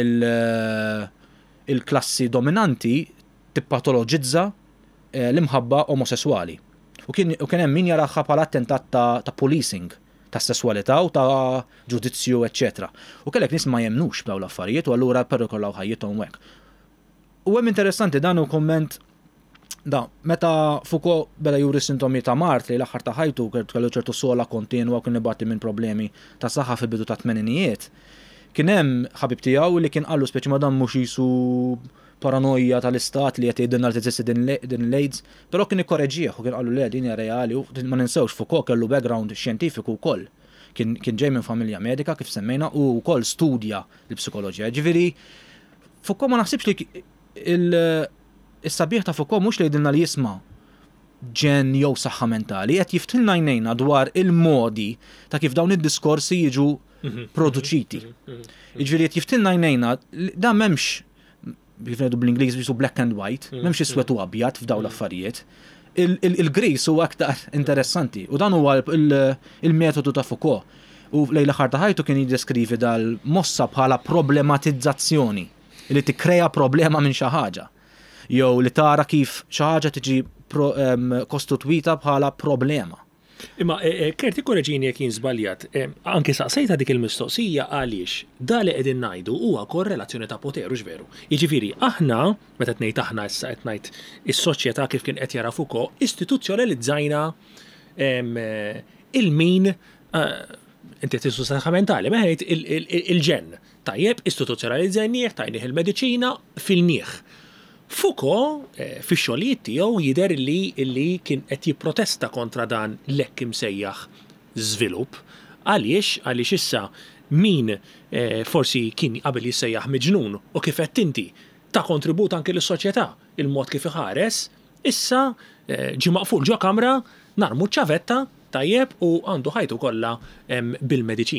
il-klassi dominanti tippatoloġizza l-imħabba omosessuali. U kien hemm min jaraħħa bħala attentat ta', ta policing, ta' sessualità u ta' ġudizzju, eċċetera. U kellek nies ma jemnux b'dawn l-affarijiet u allura perikolaw ħajjithom hekk. U hemm interessanti dan hu komment da meta Foucault beda juri sintomi ta' mart li l-aħħar ta' ħajtu kellu ċertu sola kontinwa u kien ibati minn problemi ta' saħħa fil-bidu ta' tmeninijiet. Kien hemm ħabib tiegħu li kien qallu speċi ma dan mhux jisu paranoja tal-istat li qed jgħidilna li teżisti din l-AIDS, però kien ikkoreġġih u kien qallu le din hija reali u ma ninsewx Foucault kellu background xjentifiku wkoll. Kien kien ġej minn familja medika kif semmejna u wkoll studja l-psikoloġija. Ġifieri Foucault ma naħsibx li il-sabiħ ta' Foucault mhux li jgħidilna li jisma' ġen jew saħħa mentali, qed jiftilna jnejna dwar il-modi ta' kif dawn id-diskorsi jiġu produċiti. Jiġifieri qed jiftilna jnejna dan m'hemmx bifnedu bl-Ingliż bisu black and white, m'hemmx iswed u abjad f'dawn l-affarijiet. Il-gris huwa aktar interessanti u dan huwa il-metodu ta' Foucault. U lejn l-aħħar ta' ħajtu kien jiddeskrivi dal-mossa bħala problematizzazzjoni li tikkrea problema minn xi ħaġa. Jew li tara kif xi ħaġa tiġi kostitwita bħala problema. Imma Kert ikkoreġini jekk jien żbaljat, anke saqsejta dik il-mistoqsija għaliex da li qegħdin ngħidu huwa korrelazzjoni ta' poteru x'veru. Jiġifieri aħna meta tgħid aħna issa qed ngħid is-soċjetà kif kien qed jara Foucault istituzzjonalizzajna il-min inti tisu saħħa mentali, meħed il-ġen. Tajjeb istituzzjonalizzajnieh tajnih il-mediċina fil-nieħ. Foucault fi xogħlijiet tiegħu jidher li li kien qed jipprotesta kontra dan l-hekk imsejjaħ żvilupp għaliex għaliex issa min forsi kien qabel jissejjaħ miġnun u kif qed inti ta' kontribut anke lis-soċjetà il-mod kif iħares issa ġi maqful ġo kamra narmu ċavetta tajjeb u għandu ħajtu kollha bil-mediċina.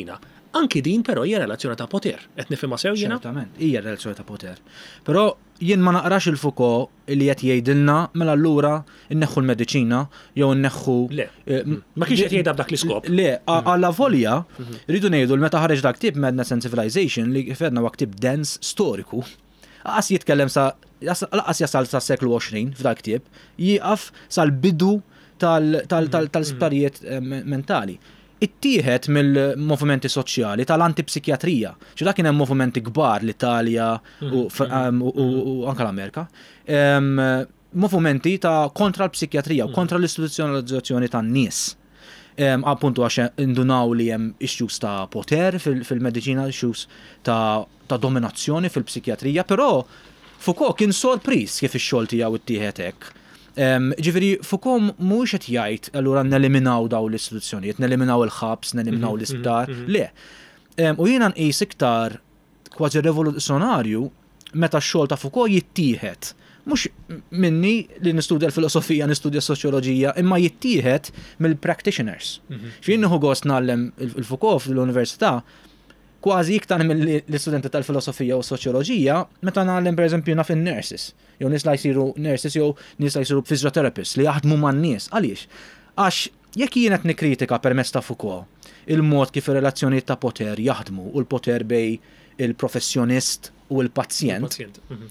anki din però hija relazzjoni ta' poter. Qed nifhimha sew jiena? Ċertament, hija relazzjoni ta' poter. Però jien ma naqrax il-Foucault li qed jgħidilna mela allura inneħħu l-mediċina jew inneħħu Le. Ma kienx qed jgħidha b'dak l-iskop. Le, għalla volja rridu ngħidu l-meta ħareġ dak tip Madness and Civilization li fedna huwa ktib dens storiku. Qas jitkellem sa laqas jasal sa seklu għoxrin f'dak tip, jieqaf sal-bidu tal-isptarijiet mentali. Ittieħed mill-movimenti soċjali tal-antipsikjatrija. Xi dak kien hemm movimenti kbar l-Italja u anke l-Amerika. Movimenti ta' kontra l-psikjatrija u kontra l-istituzzjonalizzazzjoni tan-nies. Appuntu għax indunaw li hemm issues ta' poter fil-mediċina, issues ta' dominazzjoni fil-psikjatrija, però Foucault kien sorpriż kif ix-xogħol tiegħu ittieħed hekk. Ġifiri, Foucault mhux qed jgħid allura neliminaw daw l-istituzzjonijiet, neliminaw il-ħabs, neliminaw l-isptar, le. U jiena nqis iktar kważi rivoluzzjonarju meta x-xogħol ta' Foucault jittieħed. Mhux minni li nistudja l-filosofija, nistudja s-soċjoloġija, imma jittieħed mill-practitioners. X'jien nieħu gost nagħlem il-Foucault fl-università kważi iktar mill-istudenti tal-filosofija u s-soċjoloġija meta nagħlem pereżempju naf in-nurses. Jew nies li jsiru nurses jew nies li jsiru physiotherapists li jaħdmu man-nies. Għaliex? Għax jekk jien qed nikkritika permezz ta' Foucault il-mod kif ir-relazzjonijiet ta' poter jaħdmu u l-poter bej il-professjonist u l-pazjent.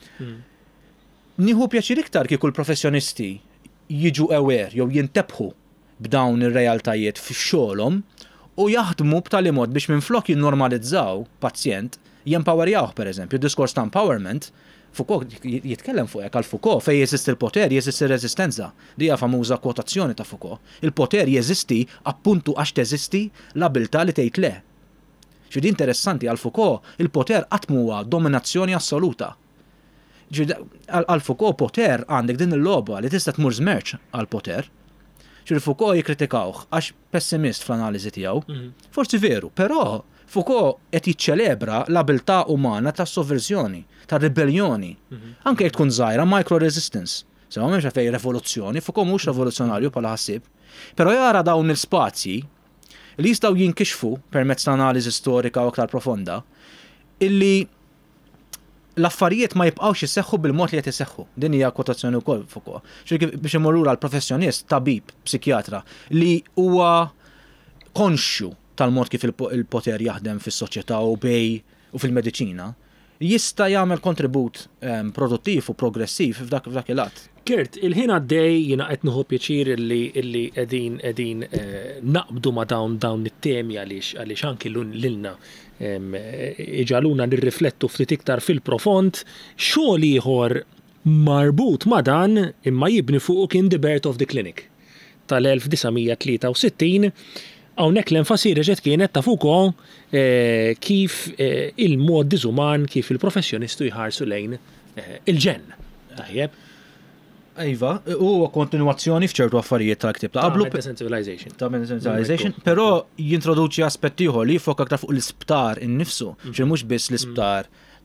Nieħu pjaċir iktar kieku l-professjonisti jiġu aware jew jintebħu b'dawn ir-realtajiet fix-xogħolhom u jaħdmu b'tali mod biex minflok jinnormalizzaw pazjent, jempowerjawh pereżempju, diskors ta' empowerment, Foucault jitkellem fuq hekk għal Foucault fejn jeżisti l-poter, jeżisti r-reżistenza. Di hija famuża kwotazzjoni ta' Foucault. Il-poter jeżisti appuntu għax teżisti l-abilità li tgħid le. Ġifieri interessanti għal Foucault il-poter qatt huwa dominazzjoni assoluta. Għal Foucault poter għandek din il-logħba li tista' tmur żmerġ għal poter. Ġifieri Foucault jikkritikawh għax pessimist fl-analiżi tiegħu. Forsi veru, però Foucault qed jiċċelebra l-abilità umana ta' sovverżjoni, ta' ribellioni. Anke jekk tkun żgħira micro-resistance. Sewa m'hemmx fejn revoluzzjoni, Foucault mhux rivoluzzjonarju bħala ħassib. Però jara dawn l-spazji li jistgħu jinkixfu permezz ta' analiżi storika u aktar profonda illi l-affarijiet ma jibqgħux iseħħu bil-mod li qed iseħħu. Din hija kwotazzjoni wkoll Foucault. Xi biex imorru għal professjonist, tabib, psikjatra li huwa konxju tal-mod kif il-poter jaħdem fis-soċjetà u bej u fil-mediċina, jista' jagħmel kontribut produttiv u progressiv f'dak f'dak il-att. Kert, il-ħin għaddej jiena qed nieħu pjaċir illi illi qegħdin qegħdin naqbdu ma' dawn dawn it-temi għaliex għaliex anki lilna iġaluna nirriflettu ftit iktar fil-profond xogħol ieħor marbut ma' dan imma jibni fuq kien The Birth of the Clinic tal-elf tisa' tlieta u sittin. Hawnhekk l-enfasi reġgħet kienet ta' Foucault kif il-mod diżuman kif il-professjonistu jħarsu lejn il-ġenn. Tajjeb. Iva, huwa kontinwazzjoni f'ċertu affarijiet tal-ktib ta' qablu. Madness and Civilization. Ta' Madness and Civilization, però jintroduċi aspetti ieħor li jfokka aktar fuq l-isptar innifsu, xi mhux biss l-isptar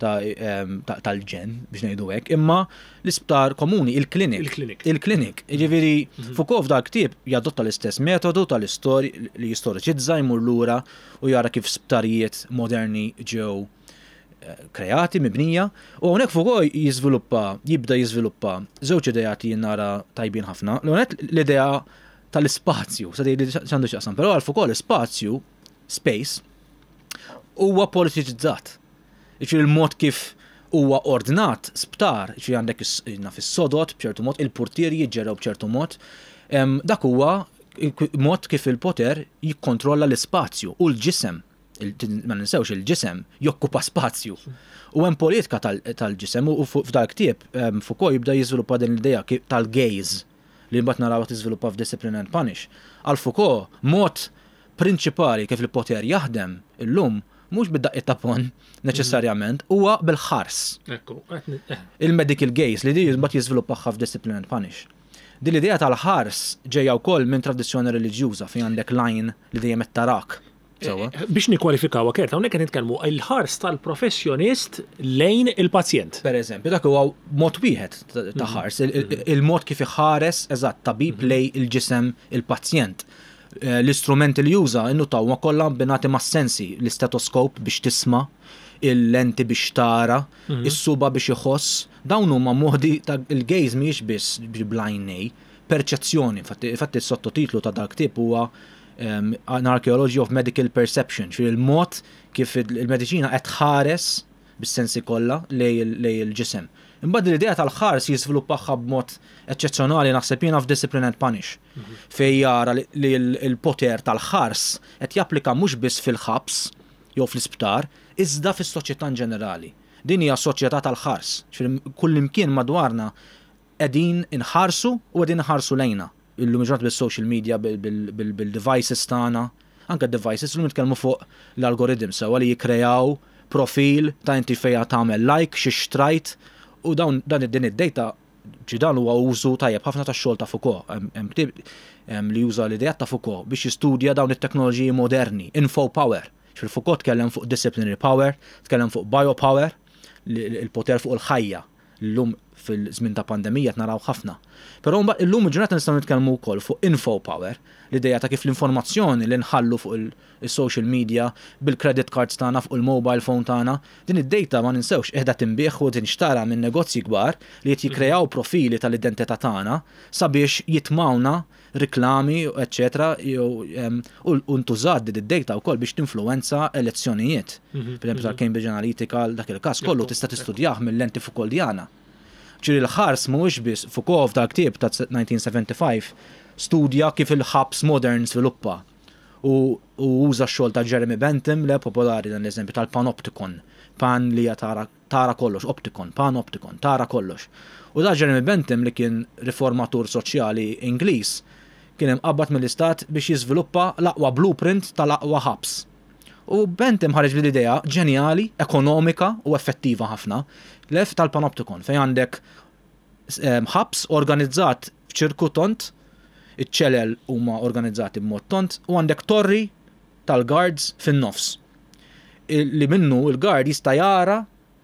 tal-ġen biex ngħidu hekk, imma l-isptar komuni, il-klinik. Il-klinik. Il-klinik. Jiġifieri Foucault f'dak ktieb jadotta l-istess metodu tal-istorja li jistoriċizza jmur lura u jara kif sptarijiet moderni ġew kreati, mibnija, u hawnhekk Foucault jiżviluppa, jibda jiżviluppa żewġ idejati jien nara tajbin ħafna. L-idea tal-ispazju, sa tgħidli x'għandu x'jaqsam, però għal Foucault l-ispazju, space, huwa politiċizzat. Iġifieri il-mod kif huwa ordnat sptar, iġifieri għandek naf is-sodot b'ċertu mod, il-purtieri jiġġeraw b'ċertu mod, dak huwa mod kif il-poter jikkontrolla l-ispazju u l-ġisem. Ma ninsewx il-ġisem jokkupa spazju. U hemm politika tal-ġisem u f'dak ktieb Foucault jibda jiżviluppa din l-idea tal-gaze li mbagħad naraw tiżviluppa f'Discipline and Punish. Għal Foucault mod prinċipali kif il-poter jaħdem illum mhux bid-daqqiet ta' pon neċessarjament, huwa bil-ħars. Il-medical gaze li di mbagħad jiżviluppaha f'Discipline and Punish. Din l-idea tal-ħars ġejja wkoll minn tradizzjoni reliġjuża fejn għandek lajn li dejjem qed tarak. Biex nikkwalifikaw Kert, hawnhekk qed nitkellmu il-ħars tal-professjonist lejn il-pazjent. Pereżempju, dak huwa mod wieħed ta' ħars, il-mod kif iħares eżatt tabib lejn il-ġisem il-pazjent. l-istrumenti li juża innu tawwa kollha binati ma' sensi, l-istetoskop biex tisma', il-lenti biex tara, is-suba biex iħoss, dawn huma modi ta' il-gaze mhijiex biss blind eye, perċezzjoni. Infatti s-sottotitlu ta' dak tip huwa um, An Archaeology of Medical Perception, xi il-mod kif il-mediċina qed tħares bis-sensi kollha lej il-ġisem. Imbagħad l-idea tal-ħars jiżviluppaha b'mod eċċezzjonali naħseb jiena f'Discipline and Punish. Fejn jara li l-poter tal-ħars qed japplika mhux biss fil-ħabs jew fl-isptar, iżda fis-soċjetà ġenerali. Din hija soċjetà tal-ħars. Kull imkien madwarna qegħdin inħarsu u qegħdin inħarsu lejna. Illum ġrat bis-social media bil-devices tagħna, anke d-devices illum nitkellmu fuq l-algoritms sewa li jikkrejaw profil ta' inti fejn tagħmel like, xi xtrajt, u dawn dan id-din id-data ġi dan huwa użu tajjeb ħafna tax-xogħol ta' Foucault. Hemm ktieb li juża l-idejat ta' Foucault biex jistudja dawn it-teknoloġiji moderni, info power. Fil-Foucault tkellem fuq disciplinary power, tkellem fuq biopower, il-poter fuq il-ħajja. Llum fil-żmien ta' pandemija naraw ħafna. Però mbagħad illum il-ġurnata nistgħu nitkellmu wkoll fuq info power, l-idea ta' kif l-informazzjoni li nħallu fuq il-social media bil-credit cards tagħna fuq il-mobile phone tagħna, din id-data ma ninsewx qiegħda tinbieħ u tinxtara minn negozji kbar li qed jikkrejaw profili tal-identità tagħna sabiex jitmawna riklami, eccetera, u ntużad din id-data wkoll biex tinfluwenza elezzjonijiet. Per-esempio tal-Cambridge Analytica dak il-każ kollu tista' tistudjah mill-lenti Foucauldiana. Ġiri l-ħars mhuwiex biss Foucault f'dak ktieb ta' nineteen seventy-five studja kif il-ħabs modern sviluppa u uża x-xogħol ta' Jeremy Bentham li popolari dan l-eżempju tal-panopticon, pan li tara tara kollox, opticon, panopticon, tara kollox. U da Jeremy Bentham li kien riformatur soċjali Ingliż kien imqabbad mill-istat biex jiżviluppa l-aqwa blueprint tal-aqwa ħabs. U Bentham ħareġ l-idea ġenjali, ekonomika u effettiva ħafna lef tal-panopticon fejn għandek ħabs organizzat f'ċirku tont, iċ-ċelel huma organizzati b'mod tont u għandek torri tal-guards fin-nofs. Li minnu il-guard jista' jara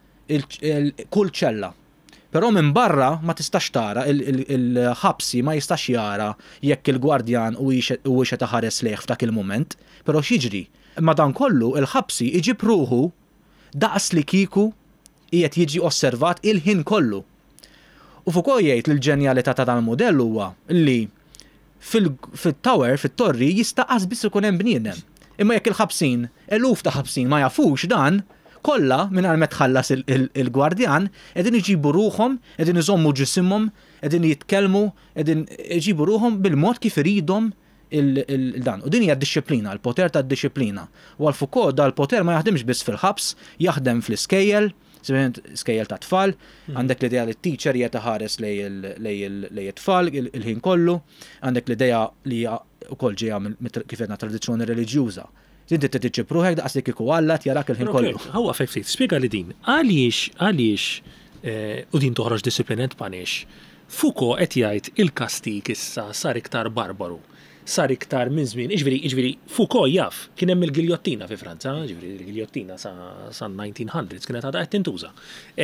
kull ċella. Però minn barra ma tistax tara, il-ħabsi ma jistax jara jekk il-gwardjan u wiex qed ħares lejh f'dak il-mument, però x'jiġri? Madankollu il-ħabsi iġib ruħu daqs li kieku qiegħed jiġi osservat il-ħin kollu. U Foucault jgħid l-ġenjalità ta' dan il-modell huwa li fil-tower, fit-torri jista' qasbis ikun hemm bniedem. Imma jekk il-ħabsin, eluf ta' ħabsin ma jafux dan, kollha mingħajr ma tħallas il-gwardjan qegħdin iġibu ruhom, qegħdin iżommu ġisimhom, qegħdin jitkellmu, qegħdin iġibu ruhom bil-mod kif iridhom il-dan. U din hija d-disciplina, l-poter tad-disciplina. U għal Foucault da l-poter ma jaħdimx biss fil-ħabs, jaħdem fl-iskejjel, skejjel ta' tfal, għandek l-idea li t-teacher jgħet ħares lej it-tfal il-ħin kollu, għandek l-idea li wkoll ġejja kif għedna tradizzjoni reliġjuża. Inti titiġi pruħek daqs li kieku għallat jarak il-ħin kollu. Ħawwa fejn ftit, spjega li din. Għaliex għaliex u din toħroġ Discipline and Punish, Foucault qed jgħid il-kastik issa sar iktar barbaru. Sar iktar minn żmien, iġveri, iġveri, Foucault jaf, kien hemm il-giljottina fi Franza, iġveri il-giljottina sa nineteen hundreds kienet għadha qed tintuża.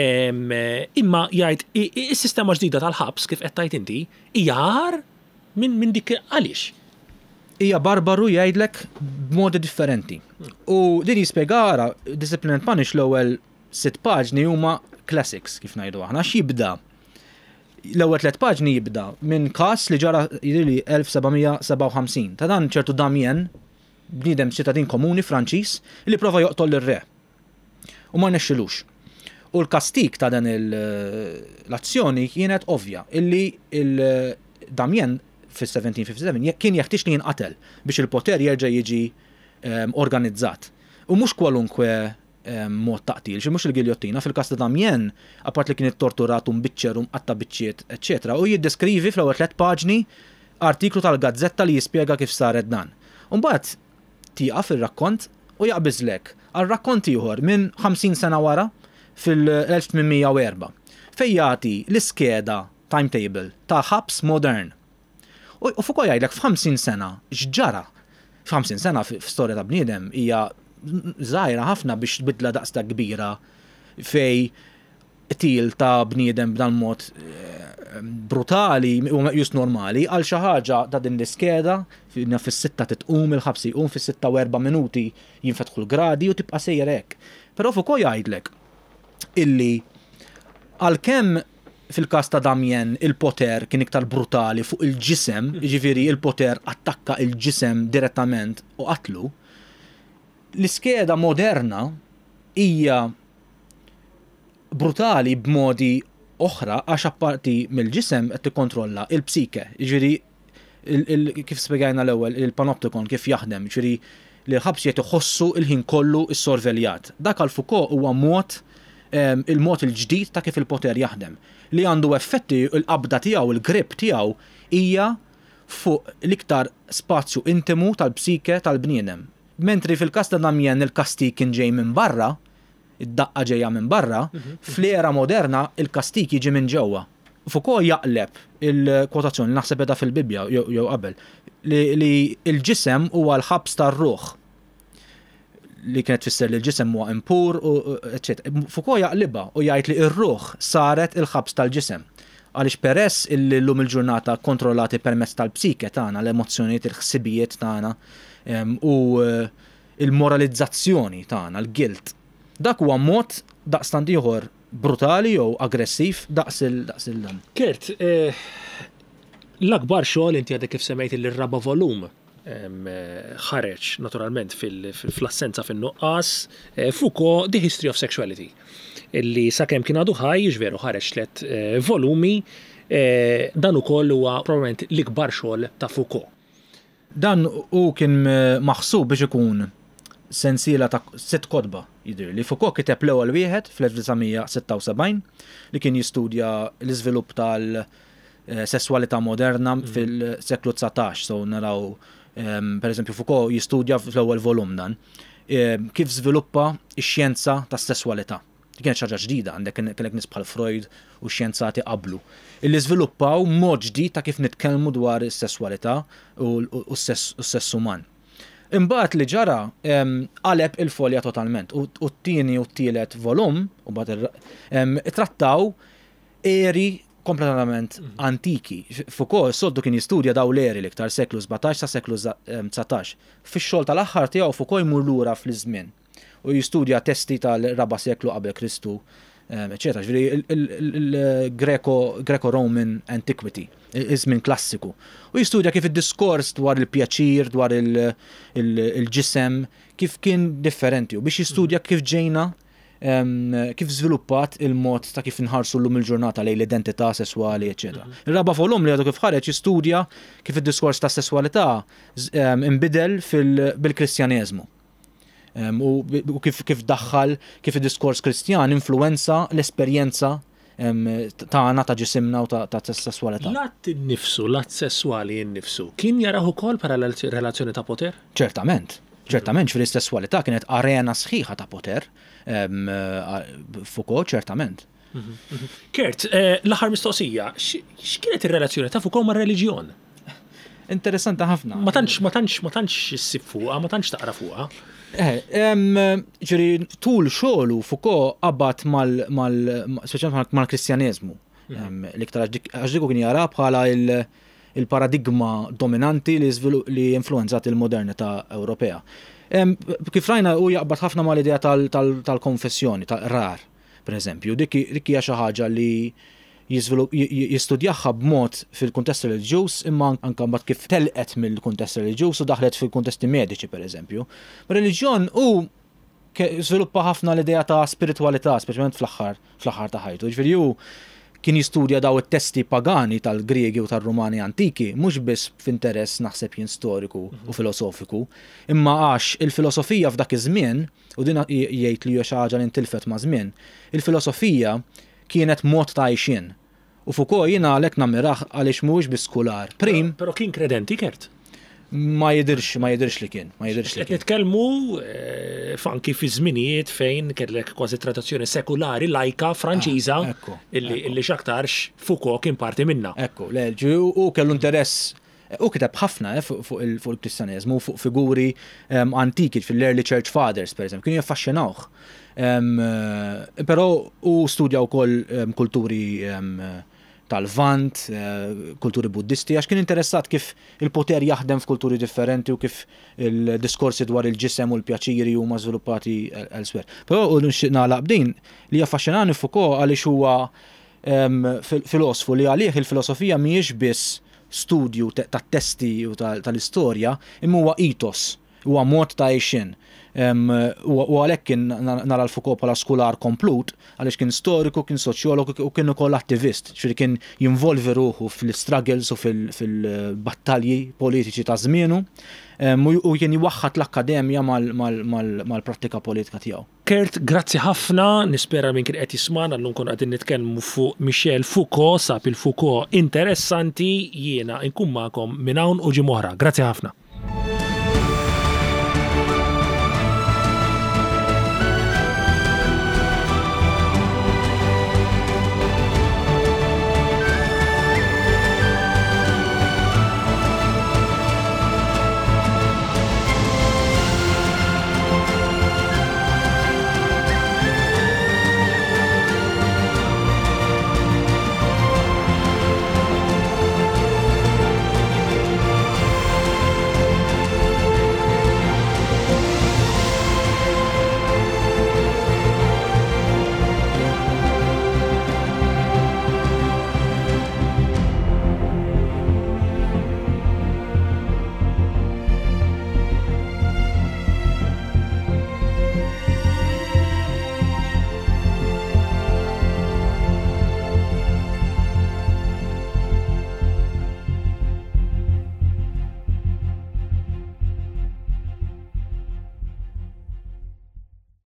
Imma jgħid is-sistema ġdida tal-ħabs kif qed tgħid inti hija ħar minn dik għaliex. Hija barbaru jgħidlek b'modi differenti. U din jispjegara Discipline and Punish l-ewwel sitt paġni huma classics kif ngħidu aħna x'jibda. L-ewwel tliet paġni jibda minn każ li ġara jidhirli elf sebgħmija seba' u ħamsin ta' dan ċertu Damien, bniedem ċittadin komuni Franċiż li prova joqtol ir-re. U ma rnexxilux. U l-kastik ta' dan l-azzjoni kienet ovvja illi il-Damien fis-seventeen fifty-seven kien jeħtieġ li jinqatel biex il-poter jerġa' jiġi organizzat. U mhux kwalunkwe mod taqtil, xi mhux il-giljottina fil-każ ta' Damien, apart li kien ittorturat u mbiċċer u mqatta' biċċiet, eċċetera, u jiddeskrivi fl-ewwel tliet paġni artiklu tal-Gazzetta li jispjega kif saret dan. U mbagħad tieqaf ir-rakkont u jaqbiżlek għal rakkont ieħor minn ħamsin sena wara fil-elf tminmija u erba' fejn jagħti l-iskeda timetable ta' ħabs modern. U Foucault jgħidlek f'ħamsin sena x'ġara. F'ħamsin sena f'storja ta' bniedem hija żgħira ħafna biex tbidla daqsta kbira fej til ta' bniedem b'dan mod brutali u just normali għal xi ħaġa ta' din l-iskeda fis-sitta titqum il-ħabs jqum fis-sitta u erba' minuti jinfetħu l-gradi u tibqa' sejjer hekk. Però Foucault jgħidlek illi għalkemm fil-każ ta' Damien il-poter kien iktar brutali fuq il-ġisem, jiġifieri il-poter attakka il-ġisem direttament u qatlu, l-iskeda moderna hija brutali b'modi oħra għax apparti mill-ġisem qed tikkontrolla il-psike. Jiġifieri kif spjegajna l-ewwel il-panoptikon kif jaħdem, jiġifieri li l-ħabs qed iħossu il-ħin kollu s-sorveljat. Dak għal Foucault huwa mod il-mod il-ġdid ta' kif il-poter jaħdem. Li għandu effetti l-qabda tiegħu, il-grip tiegħu hija fuq l-iktar spazju intimu tal-psike tal-bniedem. Mentri fil-każ ta' Damien il-kastik kien ġej minn barra, id-daqqa ġejja minn barra, fl-era moderna il-kastik jiġi minn ġewwa. Foucault jaqleb il-kwotazzjoni naħseb edha fil-Bibja jew qabel li l-ġisem huwa l-ħabs tar-ruħ li kienet tfisser li l-ġisem huwa impur u eċetera. Foucault jaqlibha u jgħid li r-ruħ saret il-ħabs tal-ġisem. Għaliex peress illum il-ġurnata kontrollati permezz tal-psike tagħna, l-emozzjonijiet, il-ħsibijiet tagħna u il-moralizzazzjoni tagħna, l-guilt. Dak huwa mod daqstant ieħor brutali jew aggressiv daqs il-dan. Kert, l-akbar xogħol inti għadek kif semmejt il-raba volum ħareġ naturalment fil-assenza fin-nuqqas Foucault The History of Sexuality illi sakemm kien għadu ħaj jiġveru ħareġ tliet volumi dan ukoll huwa probabbilment l-ikbar xogħol ta' Foucault. Dan hu kien maħsub biex ikun sensiela ta' sitt kotba jidher li Foucault kiteb l-ewwel wieħed fl-elf sitta sebgħin li kien jistudja l-iżvilupp tal-sesswalità moderna fil-seklu tsatax, so naraw pereżempju Foucault jistudja fl-ewwel volum dan kif żviluppa x-xjenza tas-sesswalità. Kienet xi ħaġa ġdida għandek kellek nies bħal Freud u xjenzati qablu. Illi żviluppaw mod ġdid ta' kif nitkellmu dwar is-sesswalità u s-sess uman. Imbagħad li ġara qaleb il-folja totalment u t-tieni u t-tielet volum u bagħad trattaw eri kompletament antiki. Foucault soltu kien jistudja daw l-eri l-iktar seklu sebgħetax sa seklu tsatax. Fix-xogħol tal-aħħar tiegħu Foucault jmur lura fl-iżmien u jistudja testi tal-raba' seklu qabel Kristu, eċetera. Ġifieri il-Greco-Roman Antiquity, iż-żmien klassiku. U jistudja kif id-diskors dwar il-pjaċir, dwar il-ġisem, kif kien differenti u biex jistudja kif ġejna kif żviluppat il-mod ta' kif inħarsu llum il-ġurnata lejn l-identità sesswali, eċetera. Ir-raba' volum li għadu kif ħareġ jistudja kif id-diskors ta' sesswalità inbidel bil-Kristjaneżmu. U kif kif daħħal kif id-diskors Kristjan influenza l-esperjenza tagħna ta' ġisimna u ta' sesswalità. L-att innifsu, l-att sesswali innifsu, kien jaraħ ukoll bħala relazzjoni ta' poter? Ċertament. Ċertament fil-sesswalità kienet arena sħiħa ta' poter Foucault ċertament. Kert, l-aħħar mistoqsija, x'kienet ir-relazzjoni ta' Foucault mar-reliġjon? Interessanti ħafna. Ma tantx ma tantx ma tantx issib fuqha, ma tantx taqra fuqha. Ġiri, tul xogħlu Foucault qabad speċjalment mal-Kristjaneżmu. L-iktar għax dik kien jara bħala il-paradigma dominanti li influenzat il-modernità Ewropea. Kif rajna hu jaqbad ħafna mal-idea tal-konfessjoni, tal-rar, pereżempju. Dik hija xi ħaġa li jistudjaħħa b'mod fil-kuntest reliġjuż imma anke mbagħad kif telqet mill-kuntest reliġjuż u daħlet fil-kuntesti mediċi pereżempju. Reliġjon hu żviluppa ħafna l-idea ta' spiritwalità, speċjalment fl-aħħar fl-aħħar ta' ħajtu. Ġifieri hu kien jistudja daw it-testi pagani tal-Griegi u tar-Rumani antiki mhux biss f'interess naħseb jien storiku u filosofiku, imma għax il-filosofija f'dak iż-żmien u din jgħid li hija xi ħaġa li ntilfet ma' żmien, il-filosofija kienet mod ta' għajxien. U Foucault jiena għalhekk nammiraħ għaliex mhuwiex biskular. Prim, però kien kredenti Kert? Ma jidirx, ma jidirx li kien, ma jidirx li kien. Qed nitkellmu fanki fi żminijiet fejn kellek kważi tradizzjoni sekulari lajka Franċiża illi x'aktarx Foucault kien parti minnha. Ekku, l-ġu u kellu interess u kiteb ħafna fuq il-Kristjaneżmu, fuq figuri antiki fil-early church fathers, pereżempju, kienu jaffaxxinawh. Però u studja wkoll kulturi tal-Vant, kulturi buddisti, għax kien interessat kif il-poter jaħdem f'kulturi differenti u kif il-diskorsi dwar il-ġisem u l-pjaċiri huma żviluppati elsewhere. Però u nagħlaq b'din li affaxxinani Foucault għaliex huwa filosofu li għalih il-filosofija mhijiex biss studju tat-testi u tal-istorja, imma huwa ethos, huwa mod ta' għejxin. U għalhekk kien nara l-Foucault bħala skular komplut, għaliex kien storiku, kien soċjologu u kien ukoll attivist, ċiri kien jinvolvi ruħu fil-struggles u fil-battalji politiċi ta' żmienu u kien iwaħħad l-akkademja mal-prattika politika tiegħu. Kurt, grazzi ħafna, nispera minn kien qed jismana llum nkun qegħdin nitkellmu fuq Michel Foucault, sab il-Foucault interessanti, jiena nkun magħkom minn hawn u ġimgħa oħra. Grazzi ħafna.